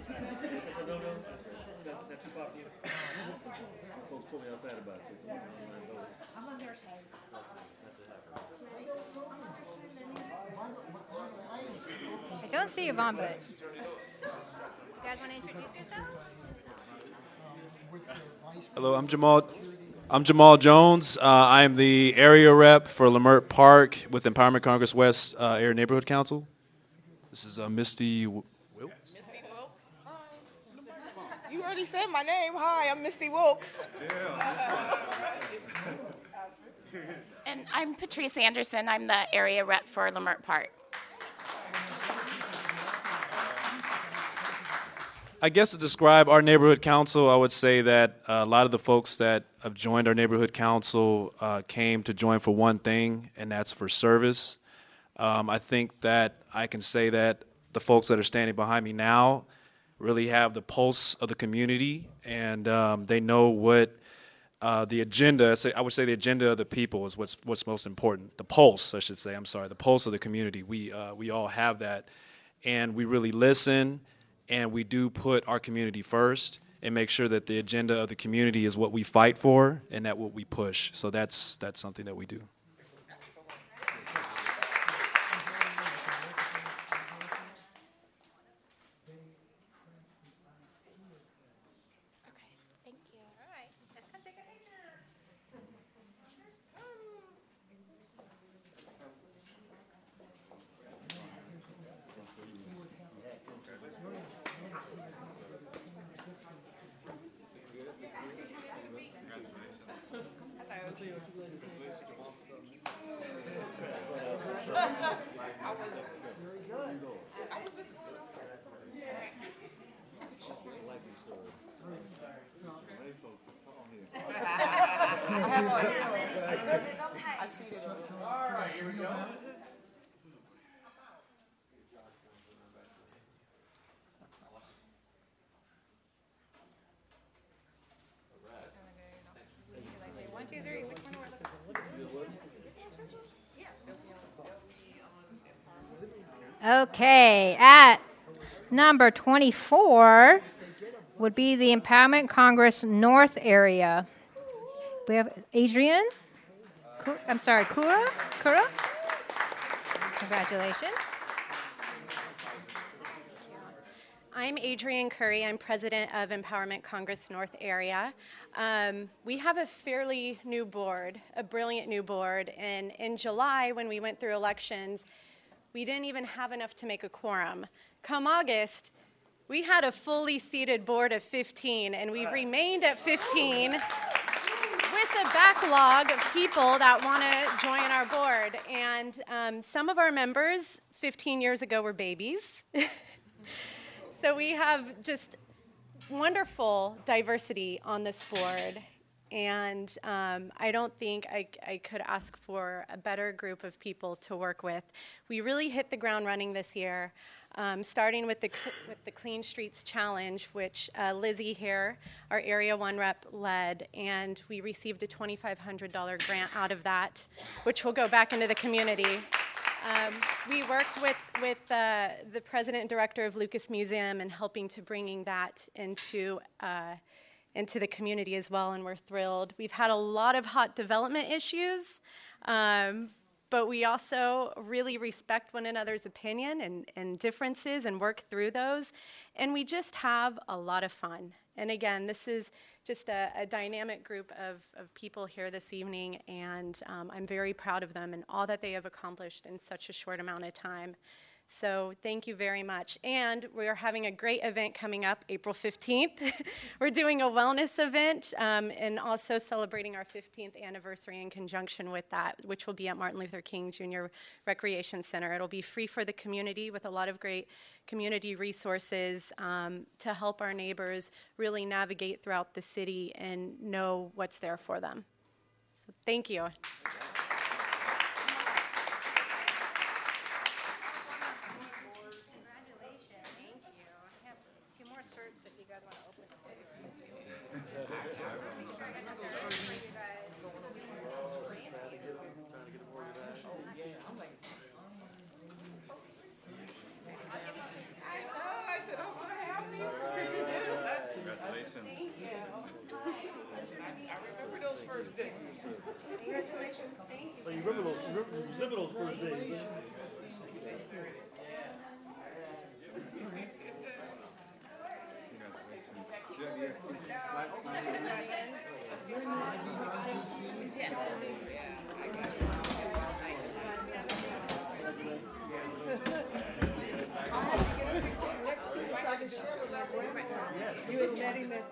I'm on their side.
I don't see Yvonne, but you guys want to introduce yourselves?
Hello, I'm Jamal Jones. I am the area rep for Lamert Park with Empowerment Congress West Area Neighborhood Council. This is Misty Wilkes.
Misty Wilkes. Hi. You already said my name. Hi, I'm Misty Wilkes.
And I'm Patrice Anderson. I'm the area rep for Lamert Park.
I guess to describe our neighborhood council, I would say that a lot of the folks that have joined our neighborhood council came to join for one thing, and that's for service. I think that I can say that the folks that are standing behind me now really have the pulse of the community, and they know what the agenda, I would say the agenda of the people is what's most important. The pulse, I should say, the pulse of the community. We all have that, and we really listen. And we do put our community first and make sure that the agenda of the community is what we fight for and that what we push. So that's something that we do.
All right, here we go.
One, two, three. Which one are we looking? Okay, at number 24 would be the Empowerment Congress North area. We have Adrian. Kura. Congratulations.
I'm Adrienne Curry. I'm president of Empowerment Congress North Area. We have a fairly new board, a brilliant new board, and in July when we went through elections, we didn't even have enough to make a quorum. Come August, we had a fully seated board of 15, and we've remained at 15 with a backlog of people that want to join our board. And some of our members 15 years ago were babies. So we have just wonderful diversity on this board. And I don't think I could ask for a better group of people to work with. We really hit the ground running this year, starting with the Clean Streets Challenge, which Lizzie here, our Area 1 rep, led, and we received a $2,500 grant out of that, which will go back into the community. We worked with the president and director of Lucas Museum and helping to bringing that into the community as well, and we're thrilled. We've had a lot of hot development issues, but we also really respect one another's opinion and differences and work through those, and we just have a lot of fun. And again, this is just a dynamic group of people here this evening, and I'm very proud of them and all that they have accomplished in such a short amount of time. So thank you very much. And we're having a great event coming up April 15th. We're doing a wellness event and also celebrating our 15th anniversary in conjunction with that, which will be at Martin Luther King Jr. Recreation Center. It'll be free for the community with a lot of great community resources to help our neighbors really navigate throughout the city and know what's there for them. So thank you.
If you guys want to open them.
I said, I'm so happy. first day.
Congratulations. Thank you.
So you remember those first days, huh?
You had met him at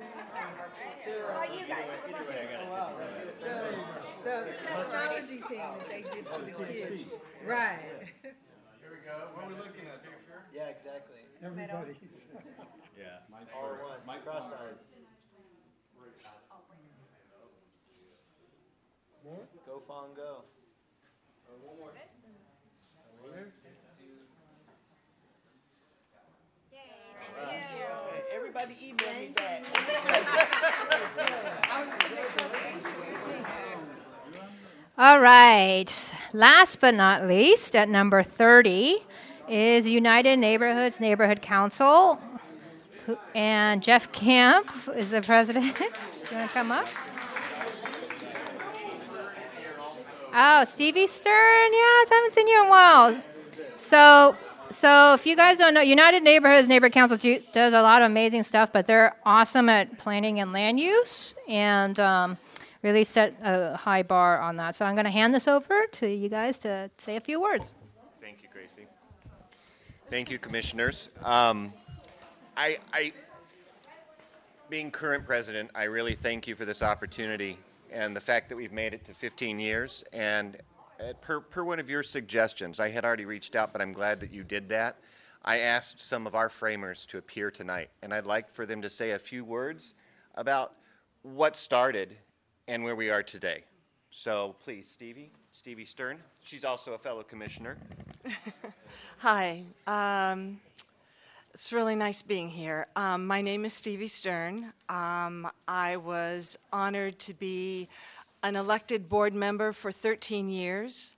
the technology thing that they did for the kids. Right.
Here we go. What are we looking at? Picture?
Yeah, exactly.
Everybody's.
Yeah. All one. My cross-eyed. Go, Fawn, go.
One more.
Everybody email me that.
All right. Last but not least, at number 30 is United Neighborhoods Neighborhood Council. And Jeff Camp is the president. You want to come up? Oh, Stevie Stern. Yes, I haven't seen you in a while. So if you guys don't know, United Neighborhoods Neighborhood Council does a lot of amazing stuff, but they're awesome at planning and land use and really set a high bar on that. So I'm going to hand this over to you guys to say a few words.
Thank you, Gracie. Thank you, commissioners. Being current president, I really thank you for this opportunity and the fact that we've made it to 15 years. And per one of your suggestions, I had already reached out, but I'm glad that you did that. I asked some of our framers to appear tonight, and I'd like for them to say a few words about what started and where we are today. So please, Stevie Stern. She's also a fellow commissioner.
Hi. It's really nice being here. My name is Stevie Stern. I was honored to be an elected board member for 13 years.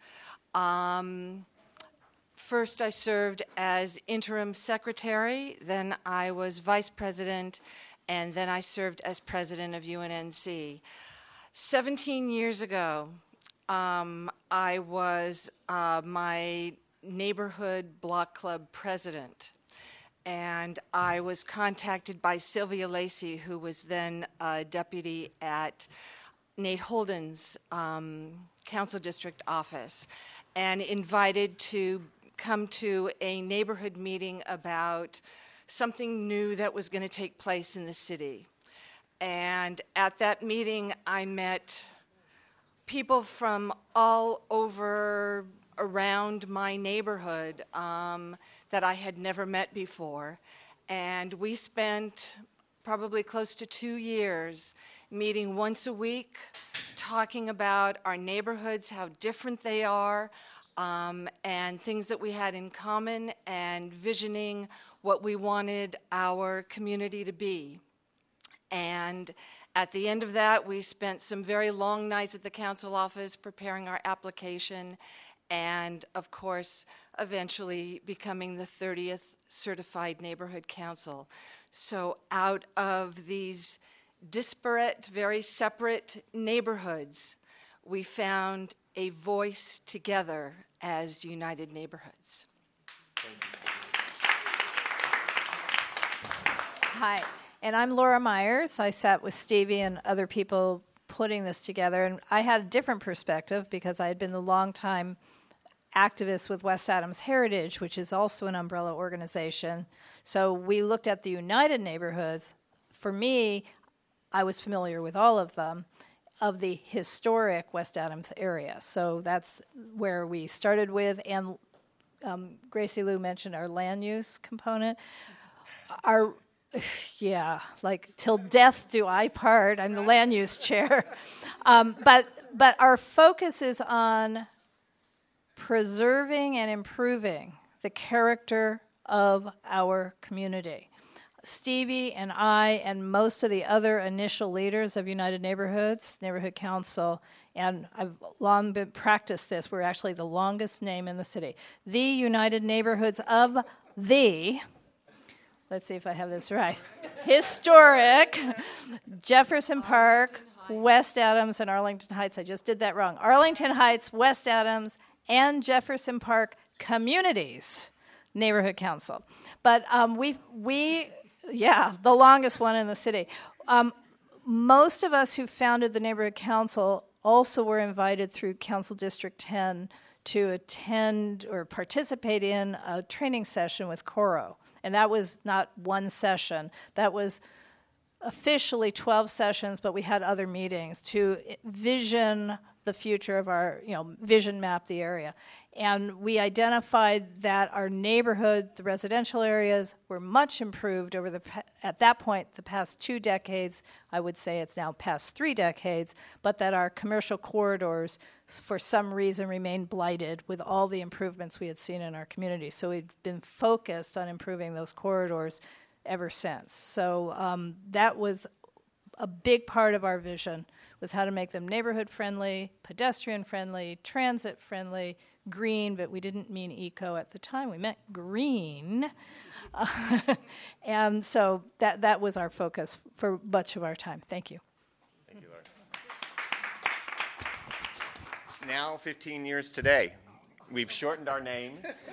First, I served as interim secretary, then I was vice president, and then I served as president of UNNC. 17 years ago, I was my neighborhood block club president. And I was contacted by Sylvia Lacey, who was then a deputy at Nate Holden's council district office, and invited to come to a neighborhood meeting about something new that was going to take place in the city. And at that meeting, I met people from all over around my neighborhood that I had never met before. And we spent probably close to 2 years meeting once a week, talking about our neighborhoods, how different they are, and things that we had in common, and visioning what we wanted our community to be. And at the end of that, we spent some very long nights at the council office preparing our application, and of course, eventually becoming the 30th certified neighborhood council. So out of these disparate, very separate neighborhoods, we found a voice together as United Neighborhoods.
Hi, and I'm Laura Myers. I sat with Stevie and other people putting this together, and I had a different perspective because I had been the longtime activist with West Adams Heritage, which is also an umbrella organization. So we looked at the United Neighborhoods. For me, I was familiar with all of them, of the historic West Adams area. So that's where we started with, and Gracie Lou mentioned our land use component. Yeah, like till death do I part. I'm the land use chair. But our focus is on preserving and improving the character of our community. Stevie and I and most of the other initial leaders of United Neighborhoods, Neighborhood Council, and I've long been practiced this, we're actually the longest name in the city. The United Neighborhoods of the, let's see if I have this right, historic Jefferson Park, West Adams and Arlington Heights. I just did that wrong. Arlington Heights, West Adams, and Jefferson Park Communities Neighborhood Council. But the longest one in the city. Most of us who founded the Neighborhood Council also were invited through Council District 10 to attend or participate in a training session with Coro. And that was not one session. That was officially 12 sessions, but we had other meetings to vision the future of our, vision map the area. And we identified that our neighborhood, the residential areas, were much improved over at that point, the past 2 decades. I would say it's now past 3 decades, but that our commercial corridors, for some reason, remained blighted with all the improvements we had seen in our community. So we've been focused on improving those corridors ever since. So that was a big part of our vision, was how to make them neighborhood friendly, pedestrian friendly, transit friendly, green, but we didn't mean eco at the time, we meant green. And so that was our focus for much of our time. Thank you.
Thank you, Laura. Now, 15 years today, we've shortened our name.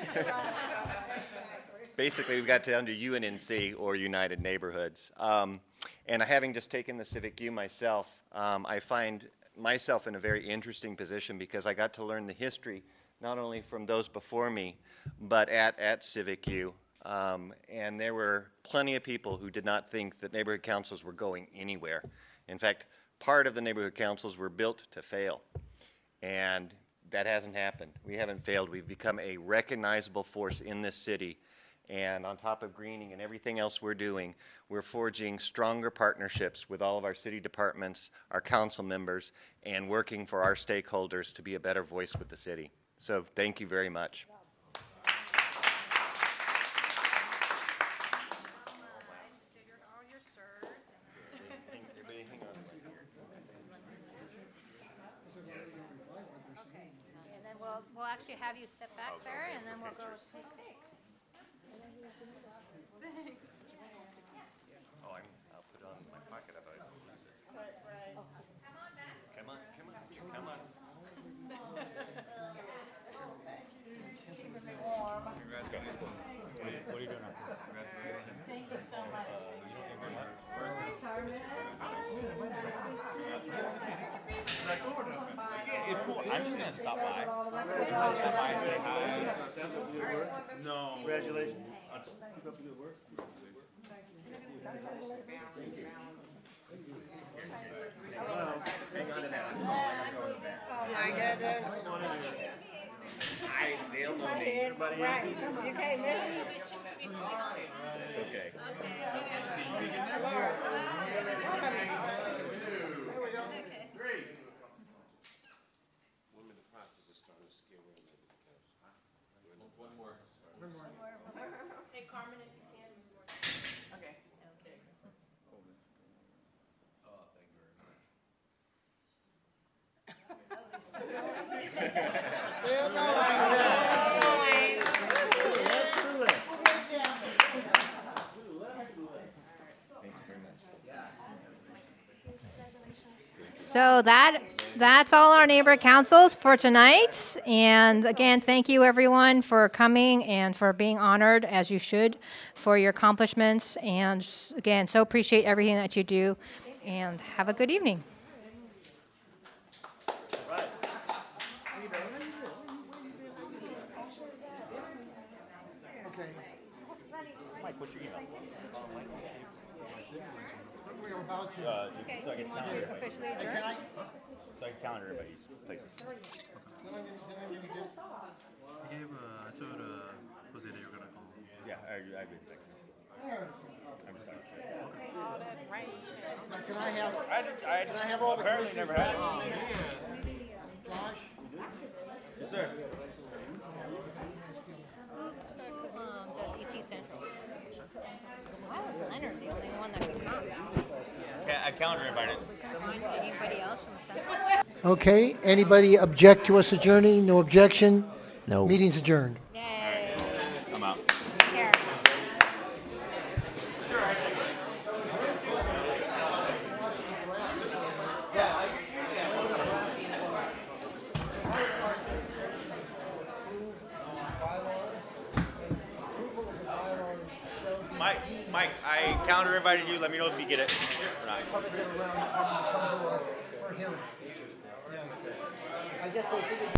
Basically, we've got down to UNNC, or United Neighborhoods. And having just taken the Civic U myself, I find myself in a very interesting position because I got to learn the history not only from those before me, but at Civic U. And there were plenty of people who did not think that neighborhood councils were going anywhere. In fact, part of the neighborhood councils were built to fail. And that hasn't happened. We haven't failed. We've become a recognizable force in this city. And on top of greening and everything else we're doing, we're forging stronger partnerships with all of our city departments, our council members, and working for our stakeholders to be a better voice with the city. So thank you very much.
And then we'll actually have you step back there, and then we'll go take pics. Thanks.
Oh, I'll put it on my pocket otherwise.
Right.
Come on back. Come on.
Congratulations. What are you doing now? Congratulations.
Thank you so much.
Yeah, it's cool. I'm just gonna stop by. Just stop by and say hi. No. Congratulations. Keep up the good work.
Hang on to that. Oh my goodness. They'll know me.
Right. You can't miss it.
It's okay.
Great. I'm in the process of starting to scale in. One more.
Hey, Carmen, if you can. Okay.
Oh, thank you very much.
Still going.
So that's all our neighborhood councils for tonight. And again, thank you everyone for coming and for being honored, as you should, for your accomplishments. And again, so appreciate everything that you do. And have a good evening.
Mike, what's your email?
We're about to.
Okay.
So I can calendar everybody.
Officially adjourned?
So I can calendar everybody's places.
I told Jose that you were going to call.
Yeah, I agree. Thanks. I'm just talking shit.
All that rain.
Can I have?
Can
I have all the
apparently
commissioners
never
back
had
in a
it.
minute? Josh?
Yes, sir.
Who does EC Central? Why was Leonard the only one that could come?
I calendar invited.
We couldn't find anybody else from Central?
Okay, anybody object to us adjourning? No objection?
No.
Meeting's adjourned.
I'm out.
Here.
Yeah.
calendar invited you. Let me know if you get it or not.
I guess they figured